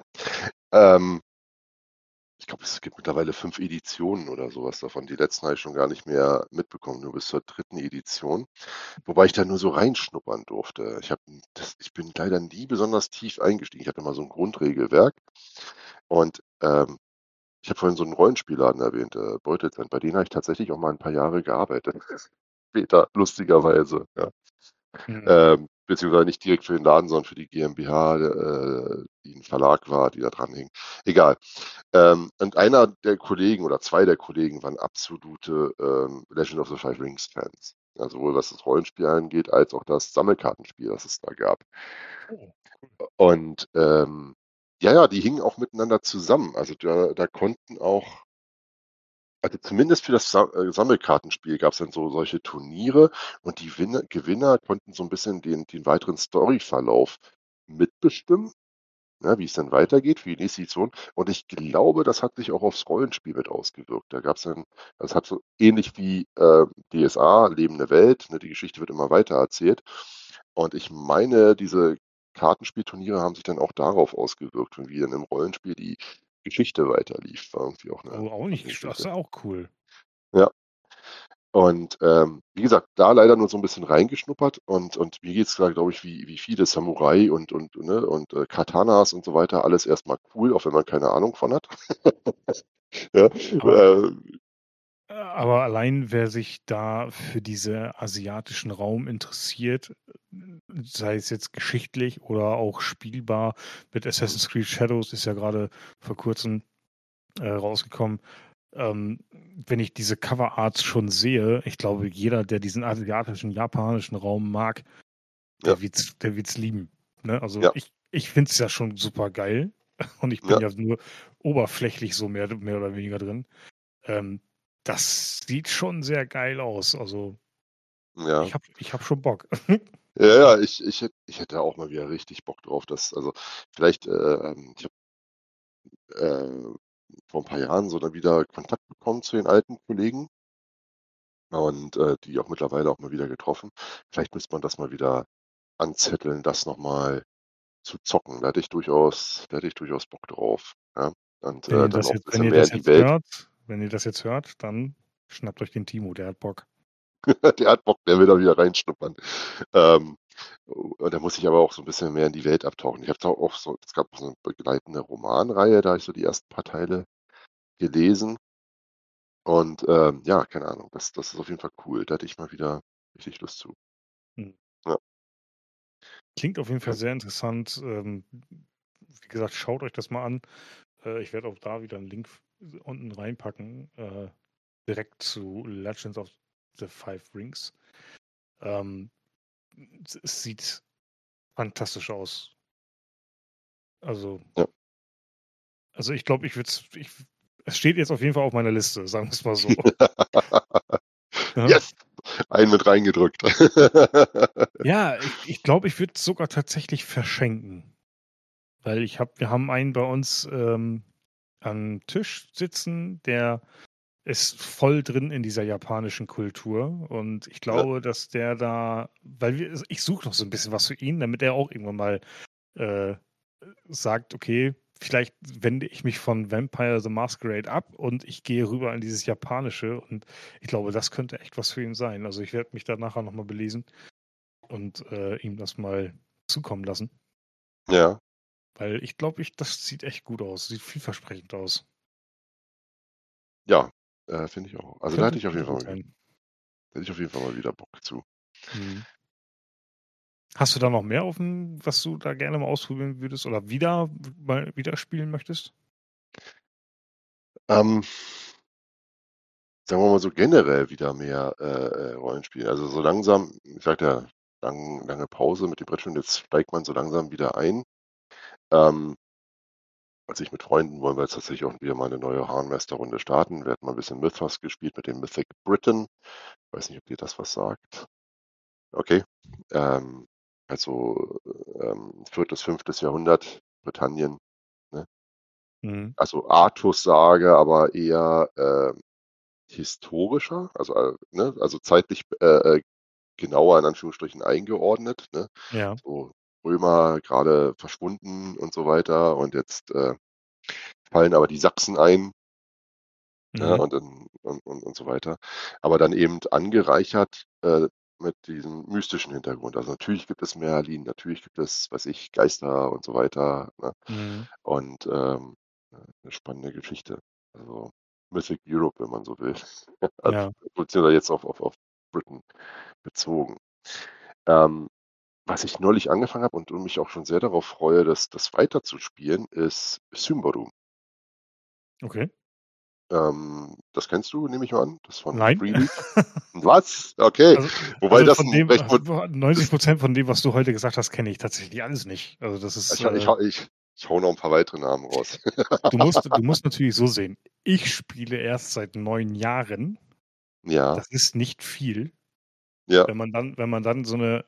Ähm ich glaube, es gibt mittlerweile fünf Editionen oder so was davon. Die letzten habe ich schon gar nicht mehr mitbekommen, nur bis zur dritten Edition, wobei ich da nur so reinschnuppern durfte. Ich habe 'n das ich bin leider nie besonders tief eingestiegen. Ich hatte immer so 'n Grundregelwerk und, ähm, ich habe vorhin so 'n Rollenspielladen erwähnt, äh, Beutelzent. Bei denen habe ich tatsächlich auch mal 'n paar Jahre gearbeitet später, lustigerweise, ja. Mhm. Ähm, beziehungsweise nicht direkt für den Laden, sondern für die GmbH, äh, die 'n Verlag war, die da dran hing. Egal. Ähm, und einer der Kollegen oder zwei der Kollegen waren absolute, ähm, Legend of the Five Rings Fans. Ja, sowohl was das Rollenspiel angeht, als auch das Sammelkartenspiel, das es da gab. Oh, cool. Und, ähm, ja, ja, die hingen auch miteinander zusammen. Also, da da konnten auch also, zumindest für das Sa äh, Sammelkartenspiel gab's dann so solche Turniere und die Winne Gewinner konnten so 'n bisschen den den weiteren Storyverlauf mitbestimmen, ne, wie es dann weitergeht für die nächste Edition. Und ich glaube, das hat sich auch aufs Rollenspiel mit ausgewirkt. Da gab's dann das hat so ähnlich wie, äh, D S A, Lebende Welt, ne, die Geschichte wird immer weitererzählt. Und ich meine, diese Kartenspielturniere haben sich dann auch darauf ausgewirkt und wie dann im Rollenspiel die Geschichte weiterlief. War irgendwie auch 'ne Oh, auch nicht sch das ist Geschichte. ja auch cool. Ja. Und, ähm, wie gesagt, da leider nur so 'n bisschen reingeschnuppert und und mir geht's da, glaube ich, wie wie viele Samurai und und, ne, und, äh, Katanas und so weiter, alles erst mal cool, auch wenn man keine Ahnung von hat. Ja, Aber äh äh, aber allein wer sich da für diese asiatischen Raum interessiert, sei es jetzt geschichtlich oder auch spielbar mit Mhm. Assassin's Creed Shadows ist ja grade vor Kurzem, äh, rausgekommen. Ähm, wenn ich diese Coverarts schon sehe, ich glaube, jeder, der diesen asiatischen, japanischen Raum mag, Ja. der wird's der wird's lieben, ne? Also, Ja. ich ich finde es ja schon supergeil und ich bin Ja. ja nur oberflächlich so mehr mehr oder weniger drin. Ähm, das sieht schon sehr geil aus. Also Ja. ich habe ich habe schon Bock. Ja, ja, ich ich hätt ich hätte auch mal wieder richtig Bock drauf, das also, vielleicht, äh, ähm, ich habe, äh, vor 'n paar Jahren so dann wieder Kontakt bekommen zu den alten Kollegen und, äh, die auch mittlerweile auch mal wieder getroffen. Vielleicht müsste man das mal wieder anzetteln, das noch mal zu zocken. Da hätte ich durchaus da hätte ich durchaus Bock drauf, ja? Und, Wenn äh, ihr dann das auch 'n jetzt wenn bisschen ihr mehr das in die jetzt Welt hört wenn ihr das jetzt hört, dann schnappt euch den Timo, der hat Bock. Der hat Bock, der will da wieder reinschnuppern. Ähm, und da muss ich aber auch so 'n bisschen mehr in die Welt abtauchen. Ich habe da auch so es gab so 'ne begleitende Romanreihe, da habe ich so die ersten paar Teile gelesen. Und, ähm, ja, keine Ahnung, das das ist auf jeden Fall cool. Da hätte ich mal wieder richtig Lust zu. Mhm. Ja. Klingt auf jeden Fall Ja. sehr interessant. Ähm, wie gesagt, schaut euch das mal an. Äh, ich werde auch da wieder 'n Link f unten reinpacken, äh, direkt zu Legends of the Five Rings. Ähm, s es sieht fantastisch aus. Also Ja. also, ich glaube, ich würde es ich es steht jetzt auf jeden Fall auf meiner Liste, sagen wir's mal so. Ne? Yes, einen mit reingedrückt. Ja, ich ich glaube, ich würde es sogar tatsächlich verschenken. Weil ich habe wir haben einen bei uns, ähm, am Tisch sitzen, der ist voll drin in dieser japanischen Kultur und ich Ja. glaube, dass der da weil wir ich suche noch so 'n bisschen was für ihn, damit er auch irgendwann mal, äh, sagt: „Okay, vielleicht wende ich mich von Vampire the Masquerade ab und ich gehe rüber in dieses Japanische und ich glaube, das könnte echt was für ihn sein. Also, ich werde mich da nachher noch mal belesen und, äh, ihm das mal zukommen lassen. Ja. Weil ich glaube, ich das sieht echt gut aus. Sieht vielversprechend aus. Ja, äh, finde ich auch. Also, da Könnte hätte ich auf jeden könnte Fall gut mal wieder sein. hätte ich auf jeden Fall mal wieder Bock zu. Mhm. Hast du da noch mehr auf'm was du da gerne mal ausprobieren würdest oder wieder mal wieder spielen möchtest? Ähm sagen wir mal so generell wieder mehr, äh, äh, Rollenspiel. Also, so langsam ich sagte ja, lang lange Pause mit dem Brettspielen, jetzt steigt man so langsam wieder ein. Ähm also, ich mit Freunden wollen wir jetzt tatsächlich auch wieder mal 'ne neue Hahnenmeister-Runde starten. Wir hatten mal 'n bisschen Mythos gespielt mit dem Mythic Britain. Weiß nicht, ob dir das was sagt. Okay. Ähm, also, ähm, viertes, fünftes Jahrhundert, Britannien, ne? Mhm. Also, Artussage, aber eher, ähm, historischer, also, äh, ne, also, zeitlich, äh, äh, genauer in Anführungsstrichen eingeordnet, ne? Ja. So Römer grade verschwunden und so weiter und jetzt, äh, fallen aber die Sachsen ein. Ja, Mhm. und dann und und und so weiter. Aber dann eben angereichert, äh, mit diesem mystischen Hintergrund. Also, natürlich gibt es Merlin, natürlich gibt es, weiß ich, Geister und so weiter, ne? Mhm. Und, ähm, äh, 'ne spannende Geschichte. Also, Mythic Europe, wenn man so will. Also, Ja. beziehungsweise jetzt auf auf auf Britain bezogen. Ähm, was ich neulich angefangen habe und und mich auch schon sehr darauf freue, das das weiterzuspielen, ist Symbaroum. Okay. Ähm, das kennst du, nehme ich mal an? Das von Nein. Free League? Was? Okay. Also Wobei also, das von 'n dem recht mod neunzig ist Prozent von dem, was du heute gesagt hast, kenne ich tatsächlich alles nicht. Also, das ist, Ich ha ich äh hau ich ich haue noch 'n paar weitere Namen raus. Du musst du musst natürlich so sehen. Ich spiele erst seit neun Jahren. Ja. Das ist nicht viel. Ja. Wenn man dann wenn man dann so 'ne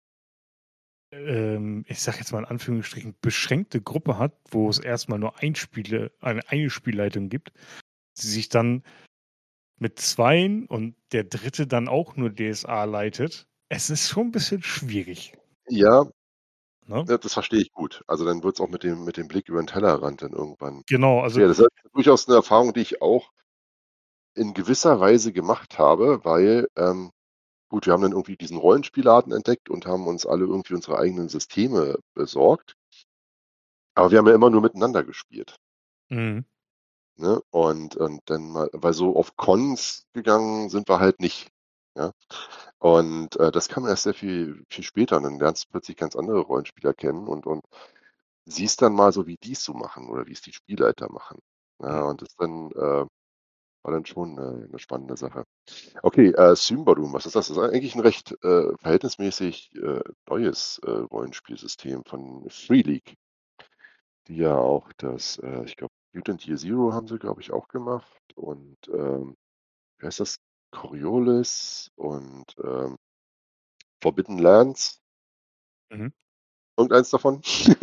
ähm, ich sage jetzt mal in Anführungsstrichen, beschränkte Gruppe hat, wo es erst mal nur ein Spiele eine eine Spielleitung gibt, die sich dann mit zweien und der dritte dann auch nur DSA leitet. Es ist schon 'n bisschen schwierig. Ja. Ne? Ja, das verstehe ich gut. Also, dann wird's auch mit dem mit dem Blick über 'n Tellerrand dann irgendwann Genau, also schwer. Das ist durchaus 'ne Erfahrung, die ich auch in gewisser Weise gemacht habe, weil, ähm gut, wir haben dann irgendwie diesen Rollenspielladen entdeckt und haben uns alle irgendwie unsere eigenen Systeme besorgt. Aber wir haben ja immer nur miteinander gespielt. Mhm. Ne? Und und dann mal weil so auf Cons gegangen sind wir halt nicht, ja? Und, äh, das kam erst sehr viel viel später und dann lernst du plötzlich ganz andere Rollenspieler kennen und und siehst dann mal so, wie die's so machen oder wie's die Spielleiter machen. Ja, Mhm. und das dann, äh war dann schon 'ne 'ne spannende Sache. Okay, äh, Symbaroum, was ist das? Das ist eigentlich 'n recht, äh, verhältnismäßig, äh, neues, äh, Rollenspielsystem von Free League. Die ja auch das, äh, ich glaube, Mutant Year Zero haben sie, glaube ich, auch gemacht und, ähm, wie heißt das? Coriolis und, ähm Forbidden Lands. Mhm. Irgendeins davon?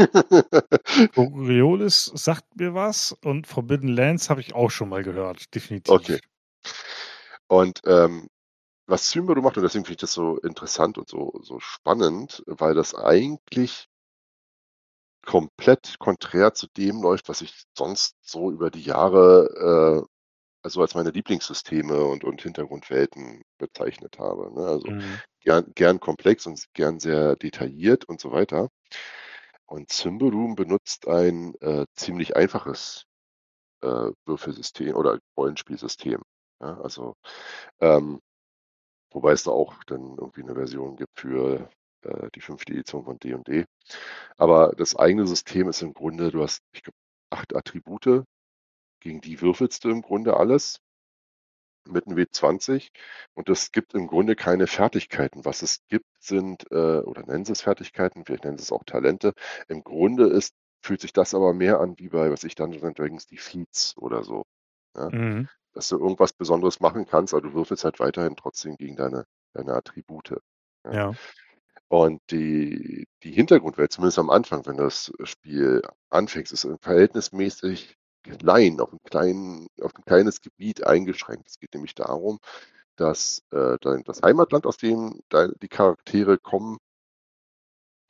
Coriolis sagt mir was und Forbidden Lands habe ich auch schon mal gehört, Okay. definitiv. Und, ähm, was Symbaroum macht und deswegen finde ich das so interessant und so so spannend, weil das eigentlich komplett konträr zu dem läuft, was ich sonst so über die Jahre, äh, also, als meine Lieblingssysteme und und Hintergrundwelten bezeichnet habe, ne? Also, Mhm. gern gern komplex und s gern sehr detailliert und so weiter. Und Symbaroum benutzt ein, äh, ziemlich einfaches, äh, Würfelsystem oder Rollenspielsystem, ja? Also, ähm, wobei es da auch dann irgendwie 'ne Version gibt für, äh, die fünfte Edition von D und D. Aber das eigene System ist im Grunde du hast, ich glaube, acht Attribute, gegen die würfelst du im Grunde alles mit 'n W zwanzig und es gibt im Grunde keine Fertigkeiten. Was es gibt, sind, äh oder nennen sie's Fertigkeiten, vielleicht nennen sie's auch Talente. Im Grunde ist fühlt sich das aber mehr an wie bei, was weiß ich, Dungeons and Dragons, die Feats oder so, ja? Mhm. Dass du irgendwas Besonderes machen kannst, aber du würfelst halt weiterhin trotzdem gegen deine deine Attribute, ja? Ja. Und die die Hintergrundwelt, zumindest am Anfang, wenn das Spiel anfängst, ist, äh, verhältnismäßig klein, auf 'n kleinen auf 'n kleines Gebiet eingeschränkt. Es geht nämlich darum, dass, äh, dein das Heimatland, aus dem dein die Charaktere kommen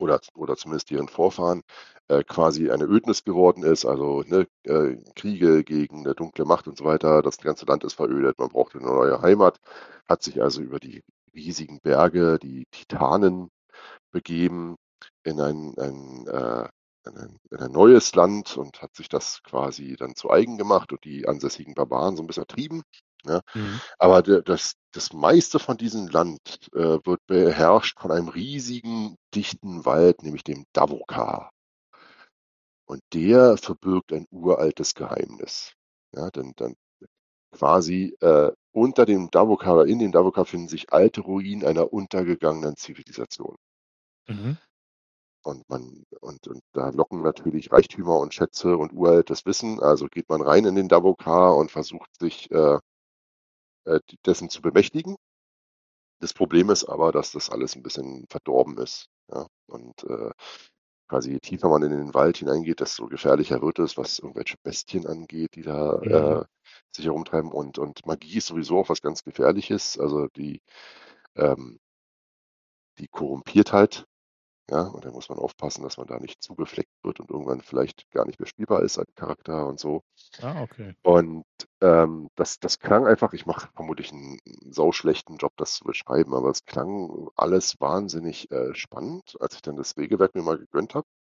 oder oder zumindest deren Vorfahren, äh, quasi eine Ödnis geworden ist, also, ne, äh, Kriege gegen 'ne dunkle Macht und so weiter. Das ganze Land ist verödet, man brauchte 'ne neue Heimat, hat sich also über die riesigen Berge, die Titanen, begeben in ein ein, äh in ein in ein neues Land und hat sich das quasi dann zu eigen gemacht und die ansässigen Barbaren so 'n bisschen vertrieben, ja? Mhm. Aber der das das meiste von diesem Land, äh, wird beherrscht von einem riesigen, dichten Wald, nämlich dem Davokar. Und der verbirgt ein uraltes Geheimnis. Ja, denn dann quasi, äh, unter dem Davokar oder in dem Davokar finden sich alte Ruinen einer untergegangenen Zivilisation. Mhm. Und man und und da locken natürlich Reichtümer und Schätze und uraltes Wissen. Also geht man rein in den Davokar und versucht sich, äh äh, d dessen zu bemächtigen. Das Problem ist aber, dass das alles 'n bisschen verdorben ist, ja? Und, äh, quasi je tiefer man in den Wald hineingeht, desto gefährlicher wird es, was irgendwelche Bestien angeht, die da, Mhm. äh, sich herumtreiben. Und und Magie ist sowieso auch was ganz Gefährliches, also die, ähm die Korrumpiertheit, ja? Und da muss man aufpassen, dass man da nicht zu befleckt wird und irgendwann vielleicht gar nicht mehr spielbar ist als Charakter und so. Ah, okay. Und, ähm, das das klang einfach ich mache vermutlich 'n sauschlechten Job, das zu beschreiben, aber es klang alles wahnsinnig, äh, spannend, als ich dann das Regelwerk mir mal gegönnt habe.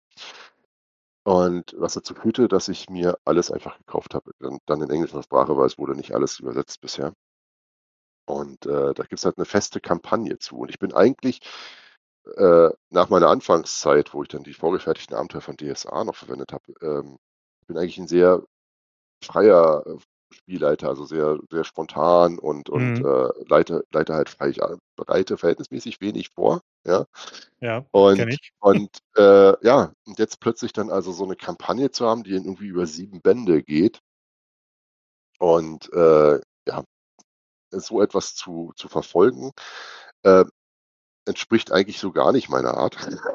Und was dazu führte, dass ich mir alles einfach gekauft habe, dann dann in englischer Sprache, weil es wurde nicht alles übersetzt bisher. Und, äh, da gibt's halt 'ne feste Kampagne zu. Und ich bin eigentlich, äh, nach meiner Anfangszeit, wo ich dann die vorgefertigten Abenteuer von D S A noch verwendet habe, ähm bin eigentlich 'n sehr freier, äh, Spielleiter, also sehr sehr spontan und und, Mhm. äh, leite leite halt frei. Ich, äh, bereite verhältnismäßig wenig vor, ja? Ja, kenne Und ich. und, äh, ja, und jetzt plötzlich dann also so 'ne Kampagne zu haben, die irgendwie über sieben Bände geht und, äh, ja, so etwas zu zu verfolgen, äh, entspricht eigentlich so gar nicht meiner Art.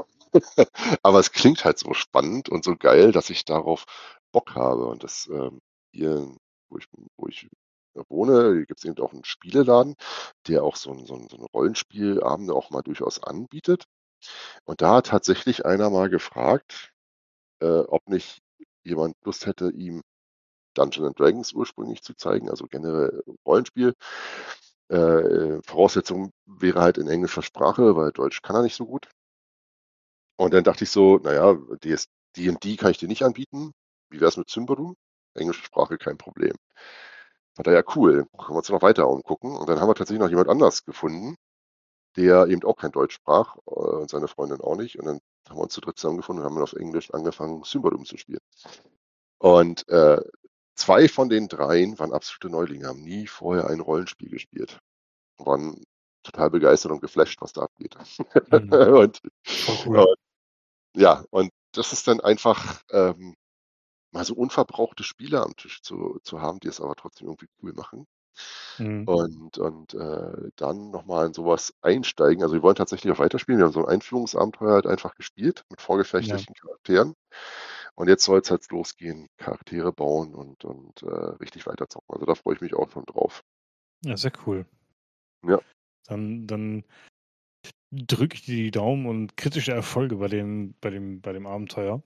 Aber es klingt halt so spannend und so geil, dass ich darauf Bock habe. Und das, ähm, hier, wo ich wo ich wohne, hier gibt's eben auch 'n Spieleladen, der auch so 'n so 'n so 'n Rollenspielabende auch mal durchaus anbietet. Und da hat tatsächlich einer mal gefragt, äh, ob nicht jemand Lust hätte, ihm Dungeons and Dragons ursprünglich zu zeigen, also generell Rollenspiel. Äh, äh, Voraussetzung wäre halt in englischer Sprache, weil Deutsch kann er nicht so gut. Und dann dachte ich so: „Na ja, DS D und D kann ich dir nicht anbieten. Wie wär's mit Symbaroum? Englische Sprache, kein Problem.“ Sagt er: „Ja, cool, können wir uns noch weiter umgucken.“ Und dann haben wir tatsächlich noch jemand anders gefunden, der eben auch kein Deutsch sprach, äh, und seine Freundin auch nicht. Und dann haben wir uns zu dritt zusammengefunden und haben dann auf Englisch angefangen, Symbaroum zu spielen. Und, äh, zwei von den dreien waren absolute Neulinge, haben nie vorher ein Rollenspiel gespielt. Waren total begeistert und geflasht, was da abgeht. Mhm. Und Voll cool. und ja, und das ist dann einfach, ähm, mal so unverbrauchte Spiele am Tisch zu zu haben, die es aber trotzdem irgendwie cool machen. Mhm. Und und, äh, dann noch mal in so was einsteigen. Also, wir wollen tatsächlich auch weiterspielen. Wir haben so 'n Einführungsabenteuer halt einfach gespielt mit Ja. vorgefertigten Charakteren. Und jetzt soll's halt losgehen, Charaktere bauen und und, äh, richtig weiterzocken. Also, da freue ich mich auch schon drauf. Ja, sehr cool. Ja. Dann dann drücke ich dir die Daumen und kritische Erfolge bei dem bei dem bei dem Abenteuer.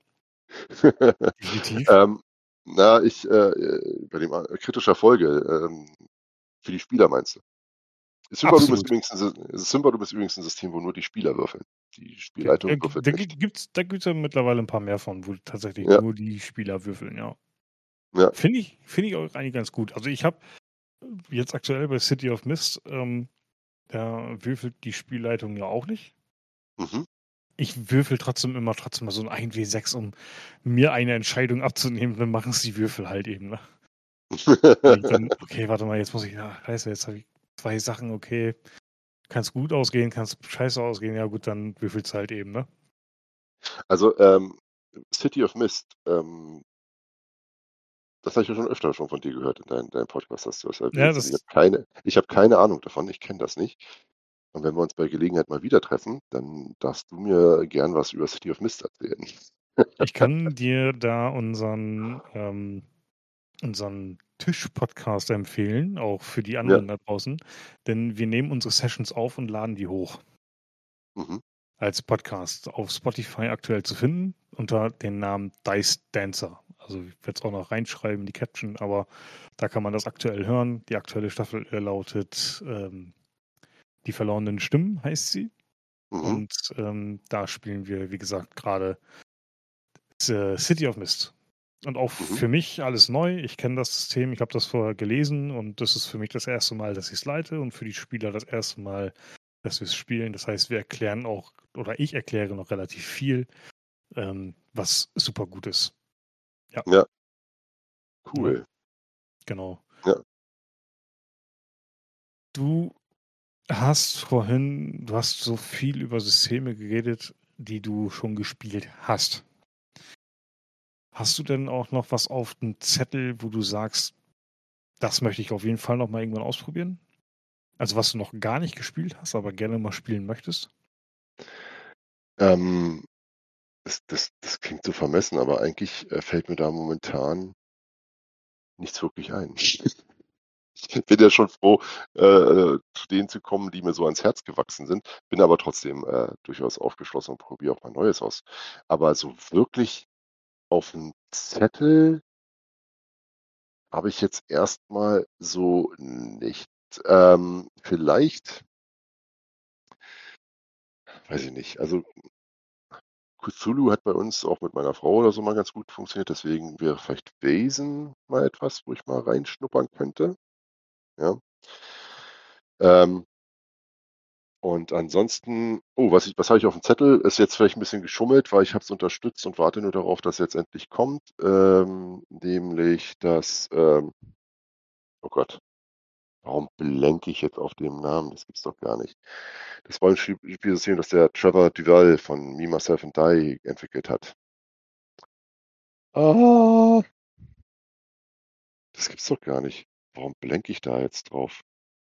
Definitiv. Ähm, na, ich, äh, äh bei dem a kritischer Folge, ähm, für die Spieler meinst du? Symbaroum ist Absolut. übrigens 'n Sy Symbaroum ist übrigens 'n System, wo nur die Spieler würfeln. Die Okay, Spielleitung ja, g würfelt da gi nicht. gibt's da gibt's ja mittlerweile 'n paar mehr von, wo tatsächlich Ja. nur die Spieler würfeln, ja. Ja. Finde ich finde ich auch eigentlich ganz gut. Also, ich habe jetzt aktuell bei City of Mist, ähm, da würfelt die Spielleitung ja auch nicht. Mhm. Ich würfel trotzdem immer trotzdem mal so 'n ein W sechs, um mir eine Entscheidung abzunehmen, dann machen's die Würfel halt eben, ne? Wenn ich dann okay, warte mal, jetzt muss ich ja, scheiße, jetzt habe ich zwei Sachen, okay. Kann's gut ausgehen, kann's scheiße ausgehen. Ja gut, dann würfelst halt eben, ne? Also, ähm, City of Mist, ähm das habe ich ja schon öfter schon von dir gehört in deinen deinen Podcast, dass du das Ja, erwähnst. Und ich habe das keine ich habe keine Ahnung davon, ich kenne das nicht. Und wenn wir uns bei Gelegenheit mal wieder treffen, dann darfst du mir gern was über City of Mist erzählen. Ich kann dir da unseren, ähm unseren Tisch-Podcast empfehlen, auch für die Ja. anderen da draußen, denn wir nehmen unsere Sessions auf und laden die hoch. Mhm. als Podcast auf Spotify aktuell zu finden unter dem Namen Dice Dancer. Also ich werde es auch noch reinschreiben in die Caption, aber da kann man das aktuell hören. Die aktuelle Staffel äh, lautet ähm, Die verlorenen Stimmen, heißt sie. Mhm. Und ähm, da spielen wir, wie gesagt, gerade äh, City of Mist. Und auch Mhm. für mich alles neu. Ich kenne das System, ich habe das vorher gelesen und das ist für mich das erste Mal, dass ich es leite und für die Spieler das erste Mal, dass wir es spielen. Das heißt, wir erklären auch, oder ich erkläre noch relativ viel, ähm, was super gut ist. Ja. Ja. Ne? Cool. Genau. Ja. Du hast vorhin, du hast so viel über Systeme geredet, die du schon gespielt hast. Hast du denn auch noch was auf dem Zettel, wo du sagst, das möchte ich auf jeden Fall noch mal irgendwann ausprobieren? Also was du noch gar nicht gespielt hast, aber gerne mal spielen möchtest? Ähm, das das das klingt so vermessen, aber eigentlich, äh, fällt mir da momentan nichts wirklich ein. Ich bin ja schon froh, äh, äh, zu denen zu kommen, die mir so ans Herz gewachsen sind, bin aber trotzdem, äh, durchaus aufgeschlossen und probiere auch mal Neues aus. Aber so wirklich auf'm Zettel habe ich jetzt erst mal so nicht. Ähm, vielleicht weiß ich nicht. Also Cthulhu hat bei uns auch mit meiner Frau oder so mal ganz gut funktioniert, deswegen wäre vielleicht Vaesen mal etwas, wo ich mal reinschnuppern könnte, ja. Ähm und ansonsten oh, was ich was habe ich auf'm Zettel? Ist jetzt vielleicht 'n bisschen geschummelt, weil ich habe es unterstützt und warte nur darauf, dass jetzt endlich kommt, ähm, nämlich das, ähm oh Gott, warum blenke ich jetzt auf den Namen? Das gibt's doch gar nicht. Das Rollenspiel Spielsystem, das der Trevor Duval von Me, Myself and Die entwickelt hat. Ah. Das gibt's doch gar nicht. Warum blenke ich da jetzt drauf?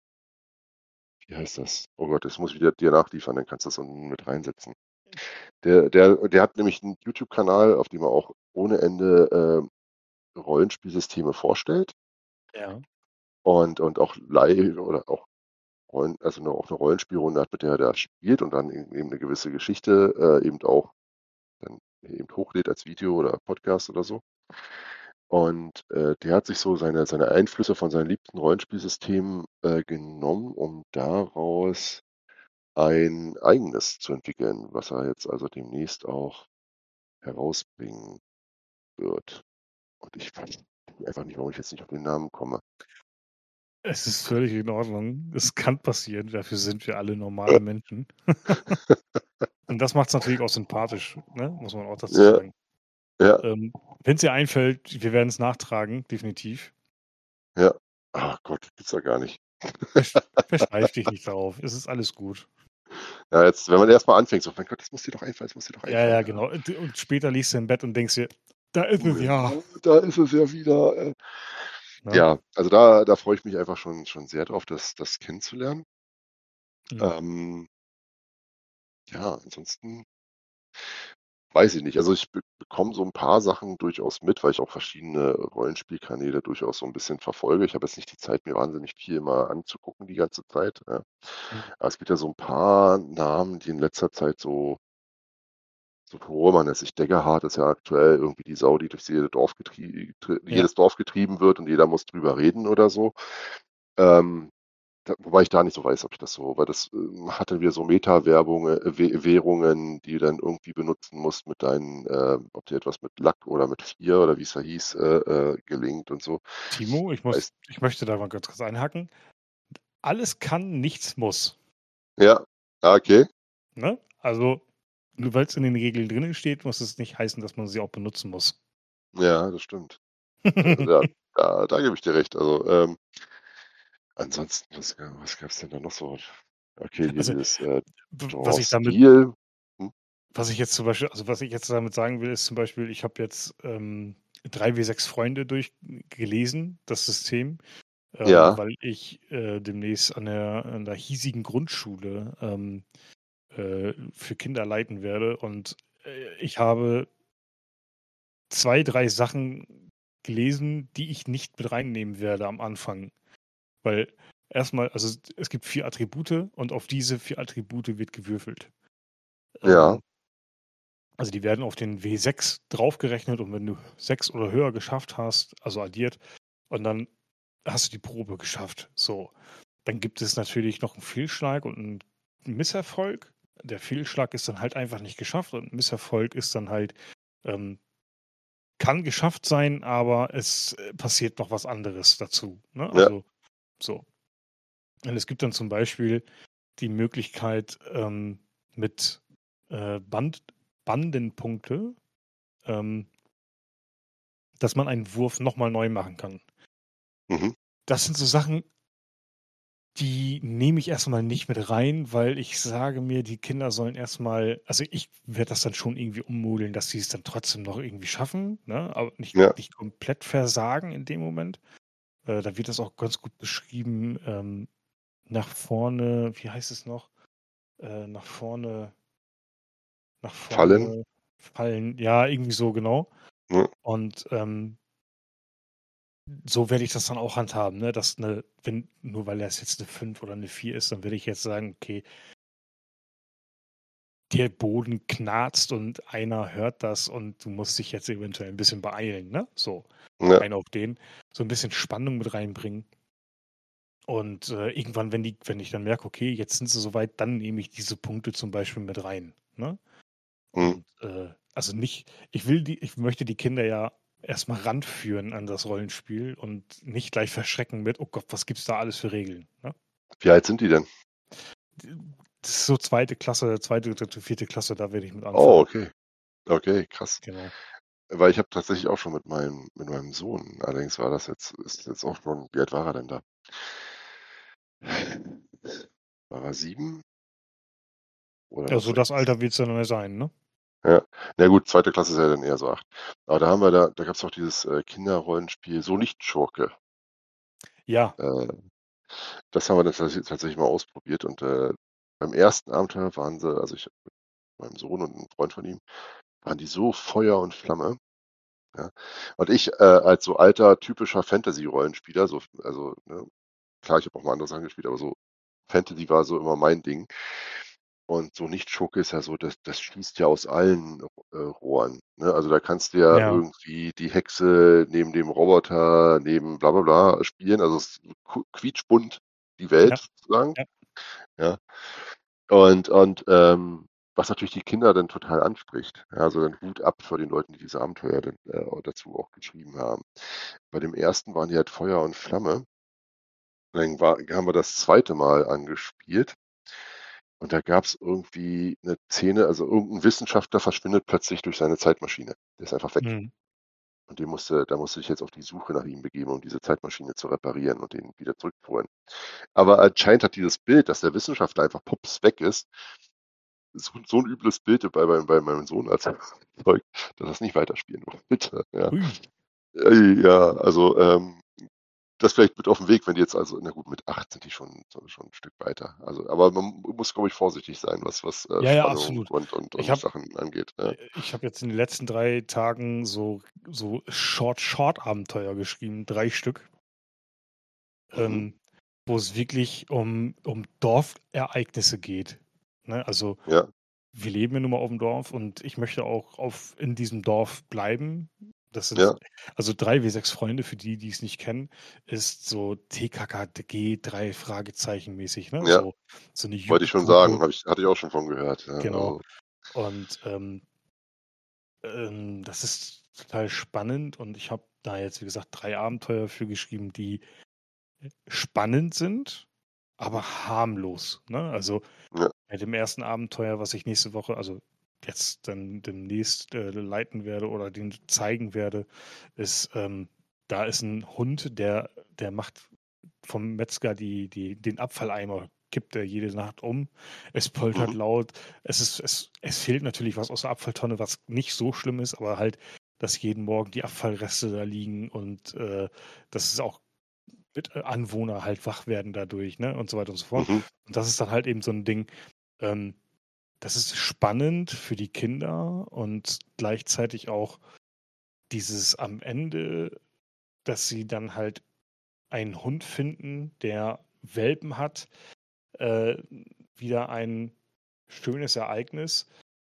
Wie heißt das? Oh Gott, das muss ich wieder dir nachliefern, dann kannst du das unten mit reinsetzen. Der der der hat nämlich 'n YouTube-Kanal, auf dem er auch ohne Ende, ähm, Rollenspielsysteme vorstellt. Ja. Und und auch lei oder auch Rollen also 'ne auch 'ne Rollenspielrunde hat, mit der er da spielt und dann eben eben 'ne gewisse Geschichte, äh, eben auch dann eben hochlädt als Video oder Podcast oder so. Und, äh, der hat sich so seine seine Einflüsse von seinen liebsten Rollenspielsystemen, äh, genommen, um daraus ein eigenes zu entwickeln, was er jetzt also demnächst auch herausbringen wird. Und ich weiß einfach nicht, warum ich jetzt nicht auf den Namen komme. Es ist völlig in Ordnung. Es kann passieren, dafür sind wir alle normale Menschen. Und das macht's natürlich auch sympathisch, ne, muss man auch dazu Ja, sagen. ja, Ähm, wenn's dir einfällt, wir werden's nachtragen, definitiv. ja. Ach Gott, gibt's doch gar nicht. Verst versteif dich nicht darauf. Es ist alles gut. Ja, jetzt, wenn man erst mal anfängt, so: „Mein Gott, das muss dir doch einfallen, das muss dir doch Ja, ja, einfallen.“ Ja. genau. Und und später liegst du im Bett und denkst dir: „Da ist Oh es ja.“ ja, da ist es ja wieder, äh. Ne? Ja, also da da freue ich mich einfach schon schon sehr drauf, das das kennenzulernen. Mhm. Ähm ja, ansonsten weiß ich nicht. Also, ich be bekomme so 'n paar Sachen durchaus mit, weil ich auch verschiedene Rollenspielkanäle durchaus so 'n bisschen verfolge. Ich habe jetzt nicht die Zeit, mir wahnsinnig viel mal anzugucken die ganze Zeit, ja. Mhm. Aber es gibt ja so 'n paar Namen, die in letzter Zeit so so furormäßig. Deggehard ist ja aktuell irgendwie die Sau, die durch jede Dorf getrie tri Ja. jedes Dorf getrieben wird und jeder muss drüber reden oder so. Ähm, da wobei ich da nicht so weiß, ob ich das so weil das, ähm, hatte wieder so Meta-Werbung äh, W Währungen, die du dann irgendwie benutzen musst mit deinen, äh ob dir etwas mit Luck oder mit vier oder wie's da hieß, äh, äh, gelingt und so. Timo, ich Weiß muss ich möchte da mal ganz kurz einhaken. Alles kann, nichts muss, Ja, ah, okay. ne? Also, nur weil's in den Regeln drinnen steht, muss es nicht heißen, dass man sie auch benutzen muss. Ja, das stimmt. Äh, ja, da da gebe ich dir recht. Also, ähm ansonsten, was ga was gab's denn da noch so? Okay, hier Also, dieses, äh, w was Draw ich damit Steel. Hm? was ich jetzt zum Beispiel also, was ich jetzt damit sagen will, ist zum Beispiel, ich habe jetzt, ähm, drei W sechs Freunde durchgelesen, das System, ähm, Ja. weil ich, äh, demnächst an der an der hiesigen Grundschule, ähm, äh, für Kinder leiten werde und, äh, ich habe zwei, drei Sachen gelesen, die ich nicht mit reinnehmen werde am Anfang. Weil erst mal also, es gibt vier Attribute und auf diese vier Attribute wird gewürfelt. Ja. Ähm, also die werden auf den W sechs draufgerechnet und wenn du sechs oder höher geschafft hast, also addiert, und dann hast du die Probe geschafft. So. Dann gibt es natürlich noch einen Fehlschlag und einen Misserfolg. Der Fehlschlag ist dann halt einfach nicht geschafft und 'n Misserfolg ist dann halt, ähm kann geschafft sein, aber es, äh, passiert noch was anderes dazu, ne? Ja. Also, so. Und es gibt dann zum Beispiel die Möglichkeit, ähm, mit, äh, Band Bandenpunkte, ähm dass man einen Wurf noch mal neu machen kann. Mhm. Das sind so Sachen, die nehme ich erst mal nicht mit rein, weil ich sage mir, die Kinder sollen erst mal also, ich werde das dann schon irgendwie ummodeln, dass sie's dann trotzdem noch irgendwie schaffen, ne, aber nicht Ja. nicht komplett versagen in dem Moment. Äh, da wird das auch ganz gut beschrieben, ähm, nach vorne wie heißt es noch? Äh, nach vorne nach Fallen. vorne fallen, ja, irgendwie so, genau. Ja. Und, ähm so werde ich das dann auch handhaben, ne, dass 'ne wenn nur weil das jetzt 'ne fünf oder 'ne vier ist, dann würde ich jetzt sagen: „Okay“ „der Boden knarzt und einer hört das und du musst dich jetzt eventuell 'n bisschen beeilen“, ne? So, Ja. einen auf den. So 'n bisschen Spannung mit reinbringen. Und, äh, irgendwann, wenn die wenn ich dann merke, okay, jetzt sind sie so weit, dann nehme ich diese Punkte zum Beispiel mit rein, ne? Mhm. Und, äh, also nicht ich will die ich möchte die Kinder ja erst mal ranführen an das Rollenspiel und nicht gleich verschrecken mit: „Oh Gott, was gibt's da alles für Regeln“, ne? Wie alt sind die denn? D das ist so zweite Klasse, zweite, dritte, vierte Klasse, da werde ich mit Oh, anfangen. okay. Okay, krass. Genau. Weil ich habe tatsächlich auch schon mit meinem mit meinem Sohn allerdings war das jetzt ist jetzt auch schon wie alt war er denn da? War er sieben? Oder Ja, noch so das sechs? Alter wird's dann mal sein, ne? Ja. Na gut, zweite Klasse ist ja dann eher so acht. Aber da haben wir da da gab's auch dieses, äh, Kinderrollenspiel „So nicht Schurke“. Ja. Äh, das haben wir dann tatsächlich tatsächlich mal ausprobiert und, äh, beim ersten Abenteuer waren sie also ich mit meinem Sohn und 'n Freund von ihm, waren die so Feuer und Flamme, ja? Und ich, äh, als so alter, typischer Fantasy-Rollenspieler, so f also, ne, klar, ich habe auch mal andere Sachen gespielt, aber so Fantasy war so immer mein Ding. Und so nicht Schurke ist ja so, das das schießt ja aus allen, äh, Rohren, ne? Also, da kannst du ja Ja. irgendwie die Hexe neben dem Roboter, neben bla bla bla spielen. Also, es ist ku quietschbunt, die Welt Ja. sozusagen, Ja. ja? Und und, ähm, was natürlich die Kinder dann total anspricht. Ja, also dann Hut ab vor den Leuten, die diese Abenteuer dann, äh, dazu auch geschrieben haben. Bei dem ersten waren die halt Feuer und Flamme. Dann war haben wir das zweite Mal angespielt und da gab's irgendwie 'ne Szene, also irgend 'n Wissenschaftler verschwindet plötzlich durch seine Zeitmaschine. Der ist einfach weg. Mhm. Und den musste da musste ich jetzt auf die Suche nach ihm begeben, um diese Zeitmaschine zu reparieren und den wieder zurückzuholen. Aber anscheinend hat dieses Bild, dass der Wissenschaftler einfach pups weg ist so 'n so 'n übles Bild bei bei bei meinem Sohn erzeugt, dass er's nicht weiterspielen wollte, ja. Ui. Äh, ja, also, ähm, das vielleicht mit auf 'n Weg, wenn die jetzt also na gut, mit acht sind die schon so schon 'n Stück weiter. Also, aber man muss, glaube ich, vorsichtig sein, was was, äh, Ja, ja, Spannung absolut. und und Ich und habe Sachen angeht, ja. äh, ich habe jetzt in den letzten drei Tagen so so Short Short Abenteuer geschrieben, drei Stück Mhm. ähm, wo es wirklich um um Dorfereignisse geht, ne? Also, Ja. wir leben ja nun mal auf'm Dorf und ich möchte auch auf in diesem Dorf bleiben. Das sind Ja. also drei W sechs Freunde, für die, die's nicht kennen, ist so TKKG, drei Fragezeichen mäßig, ne? Ja. So so 'ne Wollte ich schon sagen, Jugendgruppe. habe ich hatte ich auch schon von gehört, ja, Genau. also Und, ähm ähm, das ist total spannend und ich habe da jetzt, wie gesagt, drei Abenteuer für geschrieben, die spannend sind, aber harmlos, ne? Also, Ja. bei dem ersten Abenteuer, was ich nächste Woche also jetzt dann demnächst, äh, leiten werde oder den zeigen werde, ist, ähm da ist 'n Hund, der der macht vom Metzger die die den Abfalleimer kippt er jede Nacht um. Es poltert Mhm. laut. Es ist es es fehlt natürlich was aus der Abfalltonne, was nicht so schlimm ist, aber halt, dass jeden Morgen die Abfallreste da liegen und, äh, dass es auch mit äh, Anwohner halt wach werden dadurch, ne, und so weiter und so fort. Mhm. Und das ist dann halt eben so 'n Ding, ähm, das ist spannend für die Kinder und gleichzeitig auch dieses am Ende, dass sie dann halt einen Hund finden, der Welpen hat, äh, wieder ein schönes Ereignis.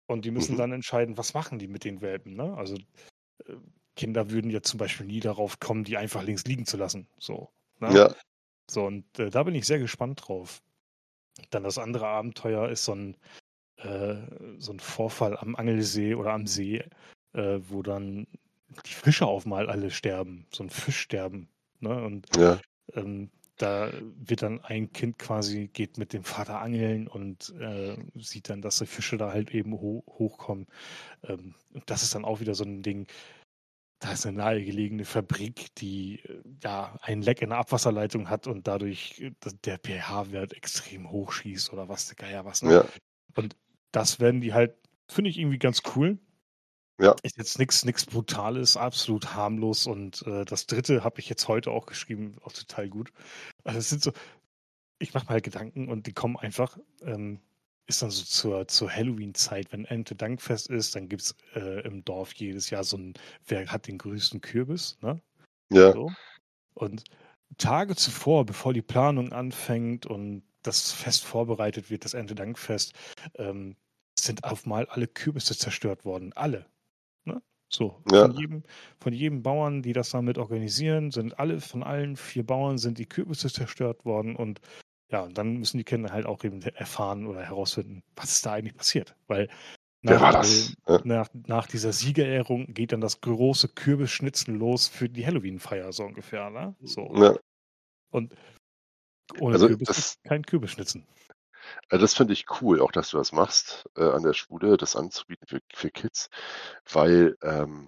Und die müssen Mhm. dann entscheiden, was machen die mit den Welpen, ne? Also, äh, Kinder würden jetzt zum Beispiel nie darauf kommen, die einfach links liegen zu lassen, so, ne? Ja. So, und, äh, da bin ich sehr gespannt drauf. Dann das andere Abenteuer ist so 'n äh, so 'n Vorfall am Angelsee oder am See, äh, wo dann die Fische auf einmal alle sterben, so 'n Fischsterben, ne? Und, Ja. ähm, da wird dann ein Kind quasi geht mit dem Vater angeln und, äh, sieht dann, dass die Fische da halt eben ho hochkommen. Ähm, und das ist dann auch wieder so 'n Ding, da ist 'ne nahegelegene Fabrik, die, äh, ja, ein Leck in der Abwasserleitung hat und dadurch, äh, d der pH-Wert extrem hoch schießt oder was der Geier was, ne? Ja. Und das werden die halt finde ich irgendwie ganz cool. Ja. Ist jetzt nix nix Brutales, absolut harmlos und, äh, das dritte habe ich jetzt heute auch geschrieben, auch total gut. Also, es sind so ich mache mir halt Gedanken und die kommen einfach, ähm ist dann so zur zur Halloween-Zeit, wenn Erntedankfest ist, dann gibt's, äh, im Dorf jedes Jahr so 'n wer hat den größten Kürbis, ne? Ja. So. Und Tage zuvor, bevor die Planung anfängt und das Fest vorbereitet wird, das Erntedankfest, ähm, sind auf mal alle Kürbisse zerstört worden, alle, ne? So, von Ja. jedem von jedem Bauern, die das da mit organisieren, sind alle von allen vier Bauern sind die Kürbisse zerstört worden und ja, und dann müssen die Kinder halt auch eben erfahren oder herausfinden, was ist da eigentlich passiert? Weil Wer nach, war äh das? Ja. nach nach dieser Siegerehrung geht dann das große Kürbisschnitzen los für die Halloween-Feier so ungefähr, ne? So. Ja. Und ohne Also, Kürbisse das kein Kürbisschnitzen. Also, das finde ich cool, auch dass du das machst, äh, an der Schule, das anzubieten für für Kids, weil, ähm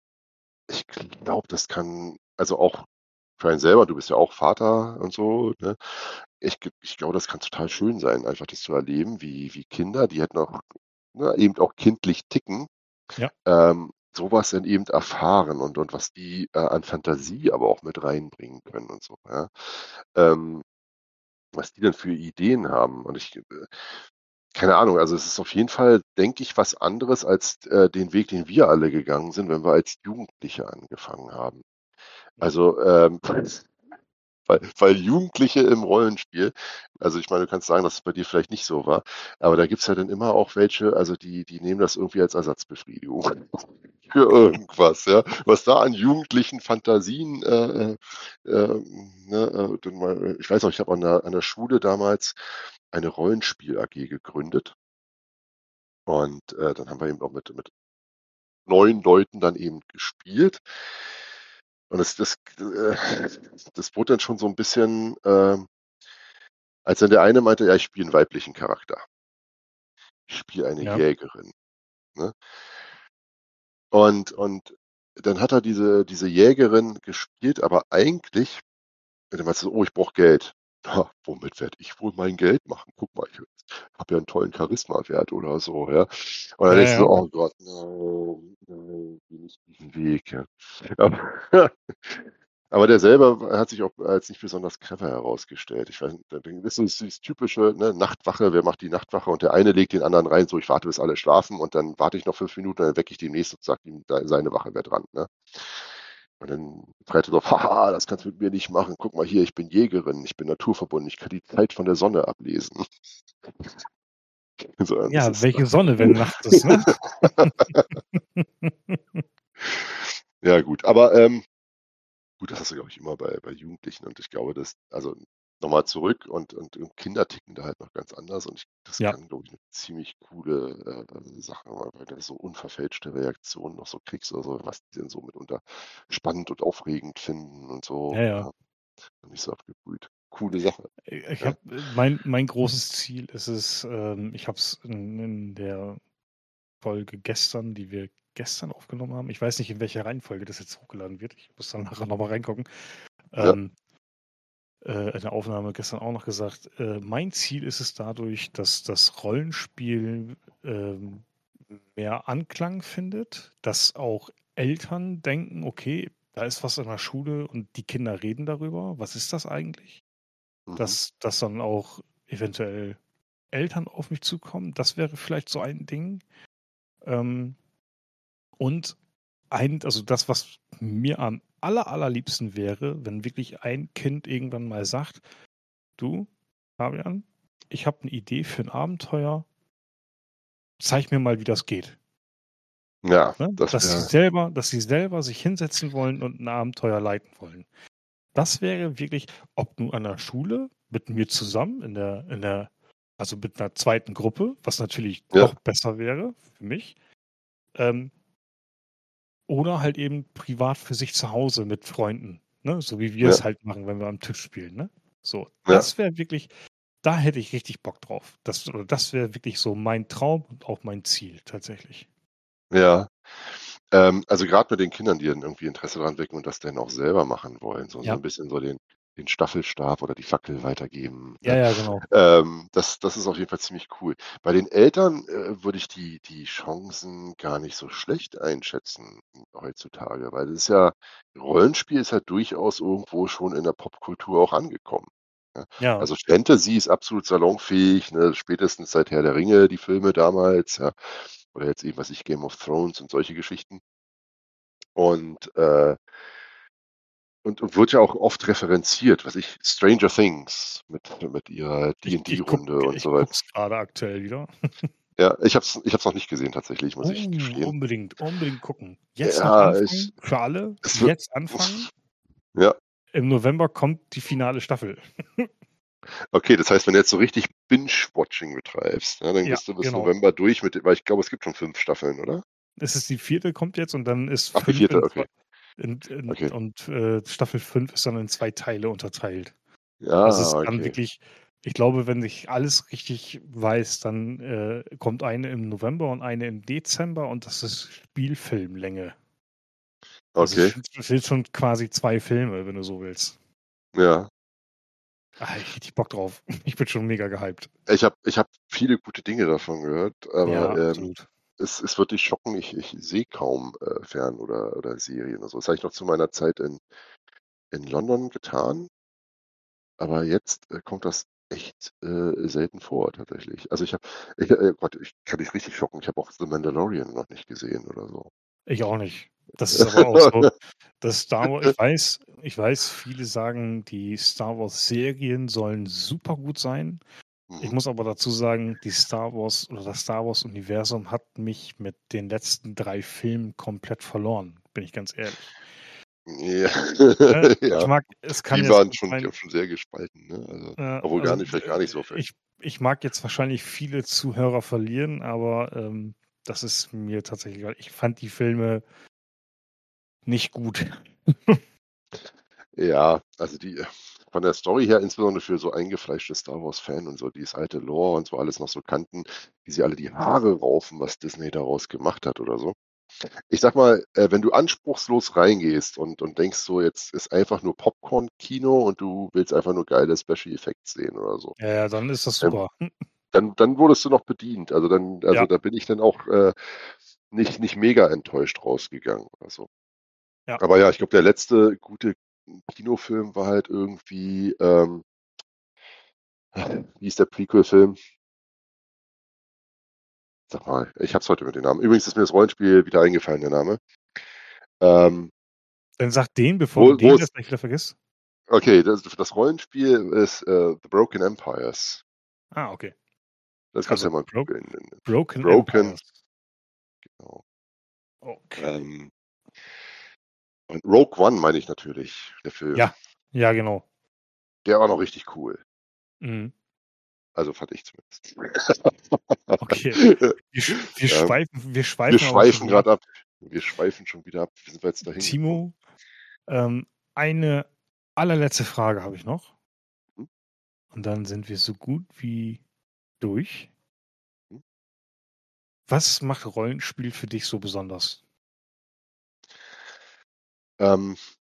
ich glaube, das kann also auch für einen selber du bist ja auch Vater und so, ne? Ich g ich glaube, das kann total schön sein, einfach das zu erleben, wie wie Kinder, die halt noch, ne, eben auch kindlich ticken, Ja. ähm, so was dann eben erfahren und und was die, äh, an Fantasie aber auch mit reinbringen können und so, ja? Ähm, was die dann für Ideen haben und ich, äh keine Ahnung, also es ist auf jeden Fall, denke ich, was anderes als, äh, den Weg, den wir alle gegangen sind, wenn wir als Jugendliche angefangen haben. Ja. Also, ähm, weil weil Jugendliche im Rollenspiel also ich meine, du kannst sagen, dass es bei dir vielleicht nicht so war, aber da gibt's ja dann immer auch welche, also die die nehmen das irgendwie als Ersatzbefriedigung für irgendwas, ja? Was da an jugendlichen Fantasien, äh, äh, ähm, ne, äh, dann mal ich weiß noch, ich habe an der an der Schule damals eine Rollenspiel-A G gegründet. Und, äh, dann haben wir eben auch mit mit neuen Leuten dann eben gespielt. Und das das äh, das wurde dann schon so 'n bisschen, ähm als dann der eine meinte: „Ja, ich spiele 'n weiblichen Charakter.“ „Ich spiele eine Ja. Jägerin“, ne? Und und dann hat er diese diese Jägerin gespielt, aber eigentlich dann meinte sie: „Oh, ich brauche Geld.“ „Ha, womit werde ich wohl mein Geld machen? Guck mal, ich habe ja 'n tollen Charismawert oder so“, ja? Und dann Ja, denkst du so: ja. „Oh Gott, nein, nein, geh nicht diesen Weg“, ja? Aber der selber w hat sich auch als nicht besonders clever herausgestellt. Ich weiß nicht, da das ist dieses typische, ne, Nachtwache, wer macht die Nachtwache? Und der eine legt den anderen rein, so: „Ich warte, bis alle schlafen und dann warte ich noch fünf Minuten, dann wecke ich den nächsten und sage ihm, dei seine Wache wäre dran“, ne? Und dann schreit er so: „Haha, das kannst du mit mir nicht machen. Guck mal hier, ich bin Jägerin, ich bin naturverbunden, ich kann die Zeit von der Sonne ablesen.“ So, und das Ja, ist welche Sonne, wenn nachts ist, ne? Ja gut, aber, ähm gut, das hast du, glaube ich, immer bei bei Jugendlichen und ich glaube, dass also noch mal zurück und und und Kinder ticken da halt noch ganz anders und ich das Ja. kann, glaube ich, 'ne ziemlich coole, äh, Sache weil du so unverfälschte Reaktionen noch so kriegst oder so, was die denn so mitunter spannend und aufregend finden und so, Ja, ja. ja. Nicht so abgebrüht. Coole Sache, Äh, ich ja. habe mein mein großes Ziel ist es, ähm ich habe es in in der Folge gestern, die wir gestern aufgenommen haben ich weiß nicht, in welcher Reihenfolge das jetzt hochgeladen wird. Ich muss dann nachher noch mal reingucken. Ja. Ähm äh, in der Aufnahme gestern auch noch gesagt, äh, mein Ziel ist es dadurch, dass das Rollenspiel, ähm, mehr Anklang findet, dass auch Eltern denken: „Okay, da ist was in der Schule und die Kinder reden darüber. Was ist das eigentlich?“ Mhm. Dass dass dann auch eventuell Eltern auf mich zukommen, das wäre vielleicht so ein Ding. Ähm und ein also das, was mir am aller allerliebsten wäre, wenn wirklich ein Kind irgendwann mal sagt: „Du, Fabian, ich habe 'ne Idee für 'n Abenteuer“ zeig mir mal, wie das geht. Ja, Ne? das Dass sie wäre selber dass sie selber sich hinsetzen wollen und 'n Abenteuer leiten wollen. Das wäre wirklich ob nun an der Schule mit mir zusammen in der in der also, mit 'ner zweiten Gruppe, was natürlich Ja. noch besser wäre für mich. Ähm oder halt eben privat für sich zu Hause mit Freunden, ne? So wie wir Ja. es halt machen, wenn wir am Tisch spielen, ne? So, Ja. das wäre wirklich da hätte ich richtig Bock drauf. Das oder das wäre wirklich so mein Traum und auch mein Ziel tatsächlich. Ja. Ähm, also, grad mit den Kindern, die dann irgendwie Interesse dran wecken und das dann auch selber machen wollen, so so Ja. 'n bisschen so den den Staffelstab oder die Fackel weitergeben, Ja, ne? ja, genau. Ähm, das das ist auf jeden Fall ziemlich cool. Bei den Eltern, äh, würde ich die die Chancen gar nicht so schlecht einschätzen heutzutage, weil das ist ja Rollenspiel ist ja durchaus irgendwo schon in der Popkultur auch angekommen, ne? Ja. Also, Fantasy ist absolut salonfähig, ne, spätestens seit Herr der Ringe, die Filme damals, ja. Oder jetzt eben, was weiß ich, Game of Thrones und solche Geschichten. Und, äh und und wird ja auch oft referenziert, was weiß ich, Stranger Things mit mit ihrer Ich ich D&D-Runde gucke und ich so gucke weiter. es grade aktuell wieder. Ja, ich habe es ich habe es noch nicht gesehen tatsächlich, muss ich Oh, gestehen. unbedingt, unbedingt gucken. Jetzt noch Ja, ich anfangen, für alle, es wird jetzt anfangen. ja. Im November kommt die finale Staffel. Okay, das heißt, wenn du jetzt so richtig Binge-Watching betreibst, ne, dann Ja, bist du bis genau. November durch mit weil ich glaube, es gibt schon fünf Staffeln, oder? Es ist die vierte kommt jetzt und dann ist Ach, die fünf vierte, in zwei okay. in in Okay. und, äh, Staffel fünf ist dann in zwei Teile unterteilt. Also, es Ah, ist dann okay. wirklich ich glaube, wenn ich alles richtig weiß, dann, äh, kommt eine im November und eine im Dezember und das ist Spielfilmlänge. Also, es Okay. sind es sind schon quasi zwei Filme, wenn du so willst. Ja. Ah, ich richtig Bock drauf. Ich bin schon mega gehypt. Ich habe ich habe viele gute Dinge davon gehört, aber, Ja, ähm, absolut. es es wird dich schocken, ich ich sehe kaum, äh, Fern oder oder Serien oder so. Das habe ich noch zu meiner Zeit in in London getan. Aber jetzt, äh, kommt das echt, äh, selten vor tatsächlich. Also, ich habe ich äh, Gott, ich kann dich richtig schocken. Ich habe auch „The Mandalorian“ noch nicht gesehen oder so. Ich auch nicht. Das ist aber auch so, dass Star Wa ich weiß ich weiß, viele sagen, die Star Wars-Serien sollen supergut sein. Ich Mhm. muss aber dazu sagen, die Star Wars oder das Star Wars-Universum hat mich mit den letzten drei Filmen komplett verloren, bin ich ganz ehrlich. Ja, Ne, ich ja. mag es kann Die jetzt waren gut schon sein schon sehr gespalten, ne? Also äh, obwohl gar also, nicht d vielleicht gar nicht äh, so vielleicht. ich ich mag jetzt wahrscheinlich viele Zuhörer verlieren, aber, ähm, das ist mir tatsächlich egal. Ich fand die Filme nicht gut. Ja, also die äh, von der Story her, insbesondere für so eingefleischte Star-Wars-Fan und so, dieses alte Lore und so alles noch so kannten, wie sie alle die Haare raufen, was Disney daraus gemacht hat oder so. Ich sage mal, äh, wenn du anspruchslos reingehst und und denkst so, jetzt ist einfach nur Popcorn-Kino und du willst einfach nur geile Special Effects sehen oder so, Ja, ja, dann ist das ähm, super. dann dann wurdest du noch bedient. Also, dann also, Ja. da bin ich dann auch, äh, nicht nicht mega enttäuscht rausgegangen oder so. Ja. Aber ja, ich glaube, der letzte gute Kinofilm war halt irgendwie, ähm wie hieß der Prequel-Film? Sag mal, ich habe es heute mit den Namen. Übrigens ist mir das Rollenspiel wieder eingefallen, der Name. Ähm Dann sag den, bevor du wo wo den es jetzt gleich wieder vergisst. okay, das das Rollenspiel ist, äh, „The Broken Empires“. Ah, okay. Das kannst du Also, ja mal Bro googeln. Broken Broken Empires. genau. Okay. Ähm und „Rogue One“ meine ich natürlich, der Film. Ja, ja, genau. Der war noch richtig cool. Mhm. Also, fand ich zumindest. Okay. Wir sch wir Ja. schweifen wir Wir schweifen aber schon schweifen wieder ab. grad ab. Wir schweifen schon wieder ab. Wie sind wir jetzt da hingekommen? Timo, ähm, eine allerletzte Frage habe ich noch. Mhm. Und dann sind wir so gut wie durch. Mhm. Was macht Rollenspiel für dich so besonders? Ähm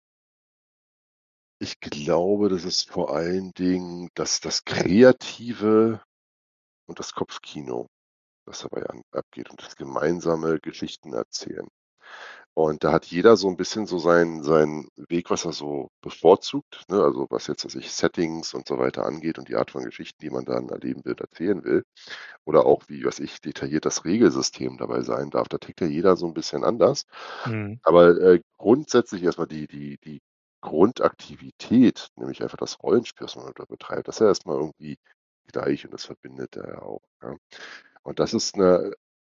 ich glaube, das ist vor allen Dingen das das Kreative und das Kopfkino, was dabei an abgeht und das gemeinsame Geschichten erzählen. Und da hat jeder so 'n bisschen so seinen seinen Weg, was er so bevorzugt, ne? Also, was jetzt, was weiß ich, Settings und so weiter angeht und die Art von Geschichten, die man dann erleben will, erzählen will. Oder auch, wie, was weiß ich, detailliert das Regelsystem dabei sein darf. Da tickt ja jeder so 'n bisschen anders. Mhm. Aber, äh, grundsätzlich erst mal die die die Grundaktivität, nämlich einfach das Rollenspiel, was man da betreibt, das ist ja erst mal irgendwie gleich und das verbindet da ja auch, ja. Und das ist 'ne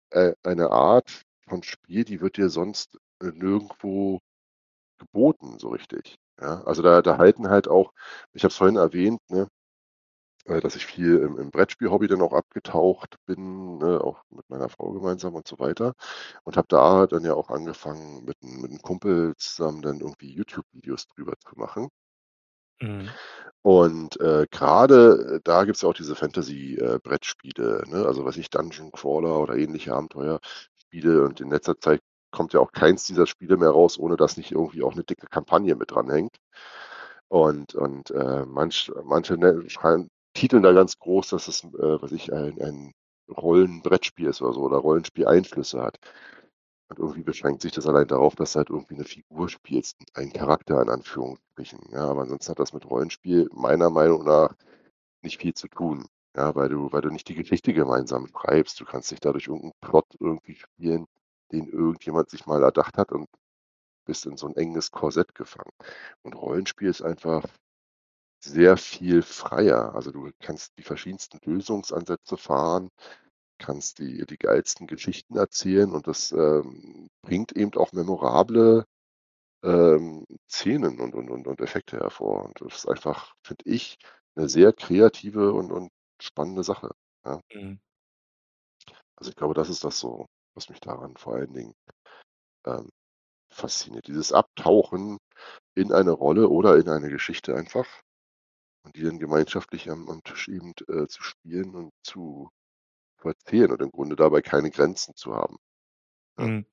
äh, eine Art von Spiel, die wird dir sonst, äh, nirgendwo geboten so richtig, ja? Also, da da halten halt auch ich habe es vorhin erwähnt, ne, äh, dass ich viel im im Brettspiel-Hobby dann auch abgetaucht bin, ne, auch mit meiner Frau gemeinsam und so weiter und habe da dann ja auch angefangen, mit 'n mit 'n Kumpel zusammen dann irgendwie YouTube-Videos drüber zu machen. Mhm. Und, äh, grade, äh, da gibt's ja auch diese Fantasy, äh, Brettspiele, ne? Also, weiß ich, Dungeon Crawler oder ähnliche Abenteuerspiele und in letzter Zeit kommt ja auch keins dieser Spiele mehr raus, ohne dass nicht irgendwie auch 'ne dicke Kampagne mit dranhängt. Und und, äh, manch manche nennen schreiben titeln da ganz groß, dass es, äh, weiß ich, ein ein Rollenbrettspiel ist oder so oder Rollenspiel-Einflüsse hat. Und irgendwie beschränkt sich das allein darauf, dass du halt irgendwie 'ne Figur spielst, einen Charakter in Anführungsstrichen, ja? Aber ansonsten hat das mit Rollenspiel meiner Meinung nach nicht viel zu tun, ja, weil du weil du nicht die Geschichte gemeinsam schreibst. Du kannst nicht dadurch irgend 'n Plot irgendwie spielen, den irgendjemand sich mal erdacht hat und bist in so 'n enges Korsett gefangen. Und Rollenspiel ist einfach sehr viel freier. Also, du kannst die verschiedensten Lösungsansätze fahren, kannst die die geilsten Geschichten erzählen und das, ähm, bringt eben auch memorable, ähm, Szenen und und und und Effekte hervor. Und das ist einfach, finde ich, 'ne sehr kreative und und spannende Sache, ja? Mhm. Also, ich glaube, das ist das so, was mich daran vor allen Dingen, ähm, fasziniert. Dieses Abtauchen in eine Rolle oder in eine Geschichte einfach und die dann gemeinschaftlich am am Tisch eben, äh, zu spielen und zu zu erzählen und im Grunde dabei keine Grenzen zu haben, ja? Mhm.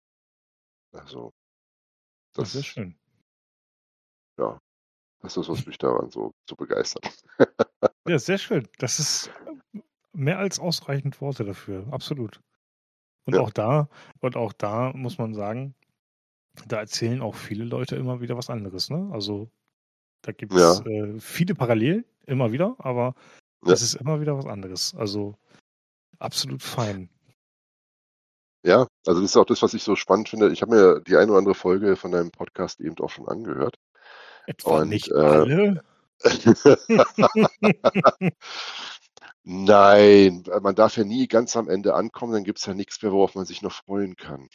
Also Ja, sehr das schön. ja, das ist, was mich daran so so begeistert. Ja, sehr schön. Das ist, ähm, mehr als ausreichend Worte dafür, absolut. Und Ja. auch da und auch da muss man sagen, da erzählen auch viele Leute immer wieder was anderes, ne? Also, da gibt's, Ja. äh, viele Parallelen, immer wieder, aber Ja. es ist immer wieder was anderes. Also, absolut fein. Ja, also, das ist auch das, was ich so spannend finde. Ich habe mir die eine oder andere Folge von deinem Podcast eben auch schon angehört Etwa und, nicht äh alle? Nein, äh, man darf ja nie ganz am Ende ankommen, dann gibt's ja nix mehr, worauf man sich noch freuen kann.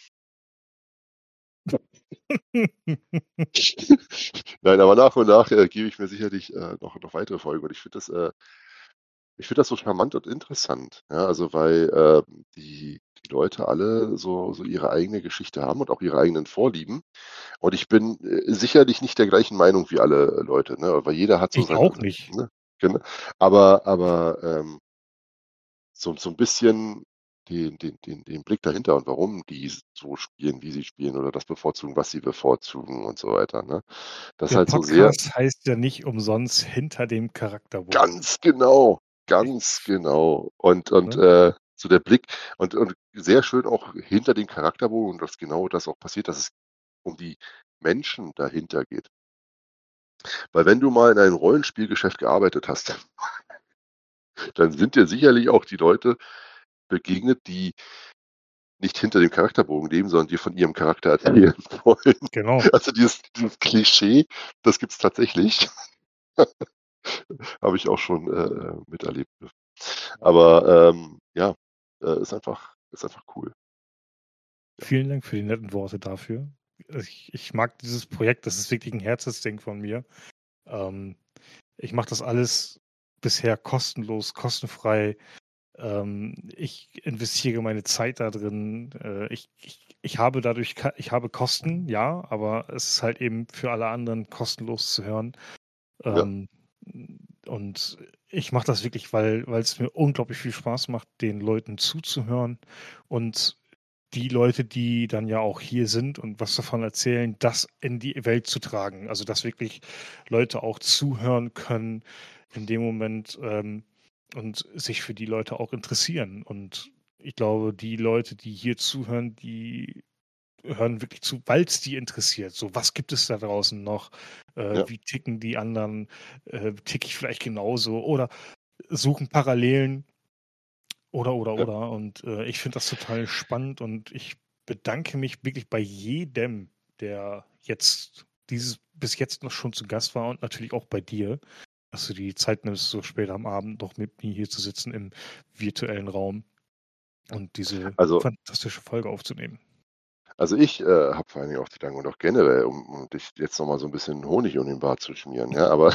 Nein, aber nach und nach, äh, gebe ich mir sicherlich, äh, noch noch weitere Folgen und ich finde das, äh ich finde das so charmant und interessant, ja, also, weil, äh, die die Leute alle so so ihre eigene Geschichte haben und auch ihre eigenen Vorlieben. Und ich bin, äh, sicherlich nicht der gleichen Meinung wie alle Leute, ne, weil jeder hat so Ich seine auch se nicht. ne, genau. Aber aber, ähm so so 'n bisschen den den den den Blick dahinter und warum die so spielen, wie sie spielen oder das bevorzugen, was sie bevorzugen und so weiter, ne? Das ist Der halt so sehr Podcast heißt ja nicht umsonst „Hinter dem Charakterbogen“. Ganz genau, Ich ganz genau. Und und, Ne? äh, so der Blick und und sehr schön auch hinter dem Charakterbogen und dass genau das auch passiert, dass es um die Menschen dahinter geht. Weil wenn du mal in einem Rollenspielgeschäft gearbeitet hast dann sind dir sicherlich auch die Leute begegnet, die nicht hinter dem Charakterbogen leben, sondern dir von ihrem Charakter erzählen wollen. Genau. Also, dieses dieses Klischee, das gibt's tatsächlich. Habe ich auch schon, äh, äh, miterlebt. Ja. Aber, ähm, ja, äh, ist einfach ist einfach cool. Ja. Vielen Dank für die netten Worte dafür. Ich ich mag dieses Projekt, das ist wirklich 'n Herzensding von mir. Ähm, ich mache das alles bisher kostenlos, kostenfrei. Ähm, ich investiere meine Zeit da drin. Äh, ich ich ich habe dadurch ka ich habe Kosten, ja, aber es ist halt eben für alle anderen kostenlos zu hören. Ja. Ähm, und ich mache das wirklich, weil weil's mir unglaublich viel Spaß macht, den Leuten zuzuhören und die Leute, die dann ja auch hier sind und was davon erzählen, das in die Welt zu tragen. Also, dass wirklich Leute auch zuhören können in dem Moment, ähm, und sich für die Leute auch interessieren. Und ich glaube, die Leute, die hier zuhören, die hören wirklich zu, weil's die interessiert. So: „Was gibt es da draußen noch? Äh, Ja. wie ticken die anderen? Äh, ticke ich vielleicht genauso?“ Oder suchen Parallelen oder, oder, Ja. oder. Und, äh, ich finde das total spannend und ich bedanke mich wirklich bei jedem, der jetzt dieses bis jetzt noch schon zu Gast war und natürlich auch bei dir, dass du die Zeit nimmst, so spät am Abend noch mit mir hier zu sitzen im virtuellen Raum. und diese Also fantastische Folge aufzunehmen. Also ich, äh, habe vor allen Dingen auch zu danken und auch generell, um um dich jetzt noch mal so 'n bisschen Honig um den Bart zu schmieren, ja, aber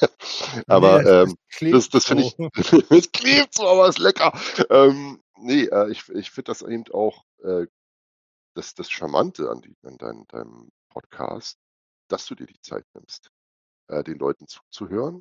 Ne, aber, es es ähm, das klebt das finde so. ich es klebt so, aber ist lecker. Ähm, ne, äh, ich ich finde das eben auch, äh, das das Charmante an die an dein deinem Podcast, dass du dir die Zeit nimmst, äh, den Leuten zuzuhören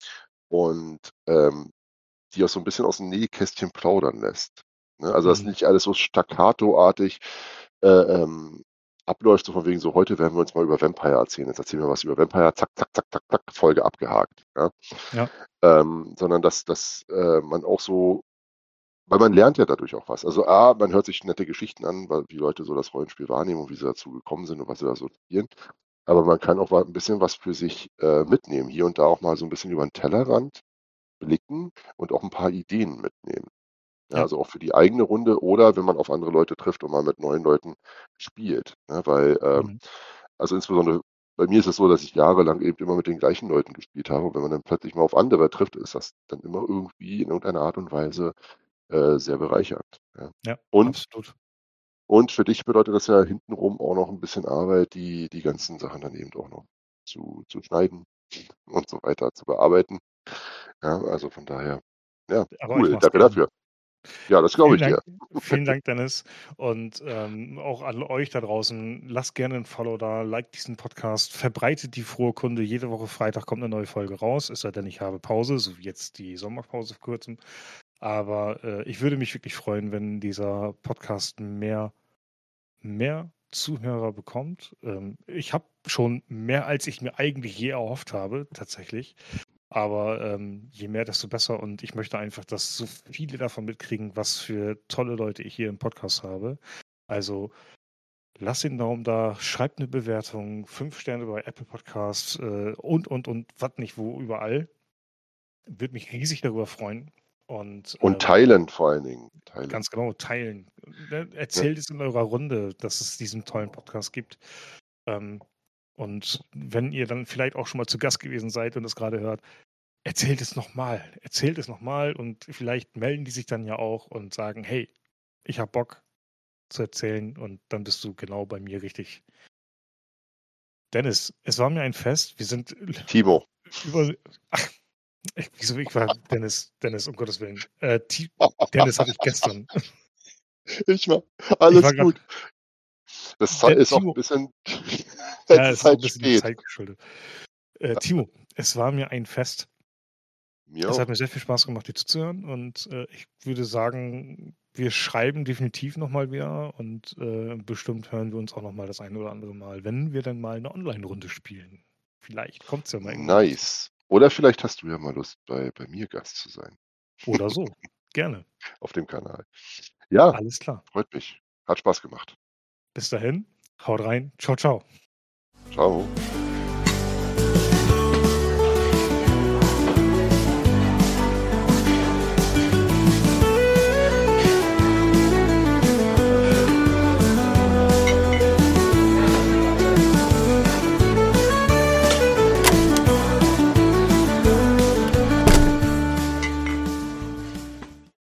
und, ähm, die auch so 'n bisschen aus'm Nähkästchen plaudern lässt, ne? Also, dass Mhm. nicht alles so staccatoartig, äh, ähm, abläuft, so von wegen so: „Heute werden wir uns mal über Vampire erzählen. Jetzt erzählen wir was über Vampire, zack, zack, zack, zack, zack, Folge abgehakt“, ja? Ja. Ähm, sondern dass dass, äh, man auch so weil man lernt ja dadurch auch was. Also A, man hört sich nette Geschichten an, weil wie Leute so das Rollenspiel wahrnehmen und wie sie dazu gekommen sind und was sie da so spielen. Aber man kann auch wa 'n bisschen was für sich, äh, mitnehmen. Hier und da auch mal so 'n bisschen über 'n Tellerrand blicken und auch 'n paar Ideen mitnehmen. Ja, Ja. also auch für die eigene Runde oder wenn man auf andere Leute trifft und mal mit neuen Leuten spielt, ne? Weil, ähm Mhm. also insbesondere bei mir ist es so, dass ich jahrelang eben immer mit den gleichen Leuten gespielt habe und wenn man dann plötzlich mal auf andere trifft, ist das dann immer irgendwie in irgendeiner Art und Weise, äh, sehr bereichernd, ja. Ja, Und absolut. und für dich bedeutet das ja hintenrum auch noch 'n bisschen Arbeit, die die ganzen Sachen dann eben auch noch zu zu schneiden und so weiter, zu bearbeiten. Ja, also von daher, ja, Aber ich cool, mache es danke gerne. dafür. Ja, das glaube Vielen ich Dank dir. vielen Dank, Dennis. Und, ähm, auch an euch da draußen. Lasst gerne 'n Follow da, liked diesen Podcast, verbreitet die frohe Kunde. Jede Woche Freitag kommt 'ne neue Folge raus, es sei denn, ich habe Pause, so wie jetzt die Sommerpause vor Kurzem. Aber, äh, ich würde mich wirklich freuen, wenn dieser Podcast mehr mehr Zuhörer bekommt. Ähm, ich habe schon mehr, als ich mir eigentlich je erhofft habe, tatsächlich. Aber, ähm, je mehr, desto besser und ich möchte einfach, dass so viele davon mitkriegen, was für tolle Leute ich hier im Podcast habe. Also, lasst den Daumen da, schreibt 'ne Bewertung, fünf Sterne bei Apple Podcasts, äh, und, und, und was nicht wo, überall. Würde mich riesig darüber freuen und, Und ähm teilen vor allen Dingen, teilen. Ganz genau, teilen. Ne, Ja. erzählt es in eurer Runde, dass es diesen tollen Podcast gibt. Ähm, und wenn ihr dann vielleicht auch schon mal zu Gast gewesen seid und es grade hört, erzählt es noch mal. Erzählt es noch mal und vielleicht melden die sich dann ja auch und sagen: „Hey, ich habe Bock zu erzählen“, und dann bist du genau bei mir richtig. Dennis, es war mir ein Fest. Wir sind Timo. über ach, ich wieso ich war Dennis Dennis, um Gottes Willen. Äh, Ti Dennis hatte ich gestern. Ich war Ich war alles grad gut. Das Zei der ist auch 'n Timo bisschen Ja, es ist es ist auch 'n halt bisschen der spät. Zeit geschuldet. Äh, Timo, es war mir ein Fest. Mir Es hat auch. mir sehr viel Spaß gemacht, dir zuzuhören und, äh, ich würde sagen, wir schreiben definitiv noch mal wieder und, äh, bestimmt hören wir uns auch noch mal das ein oder andere Mal, wenn wir dann mal 'ne Online-Runde spielen. Vielleicht kommt's ja mal irgendwann dazu. Nice. Oder vielleicht hast du ja mal Lust, bei bei mir Gast zu sein. Oder so, gerne. Auf dem Kanal. Ja, Alles klar. freut mich. Hat Spaß gemacht. Bis dahin, haut rein. Tschau, tschau. Tschau.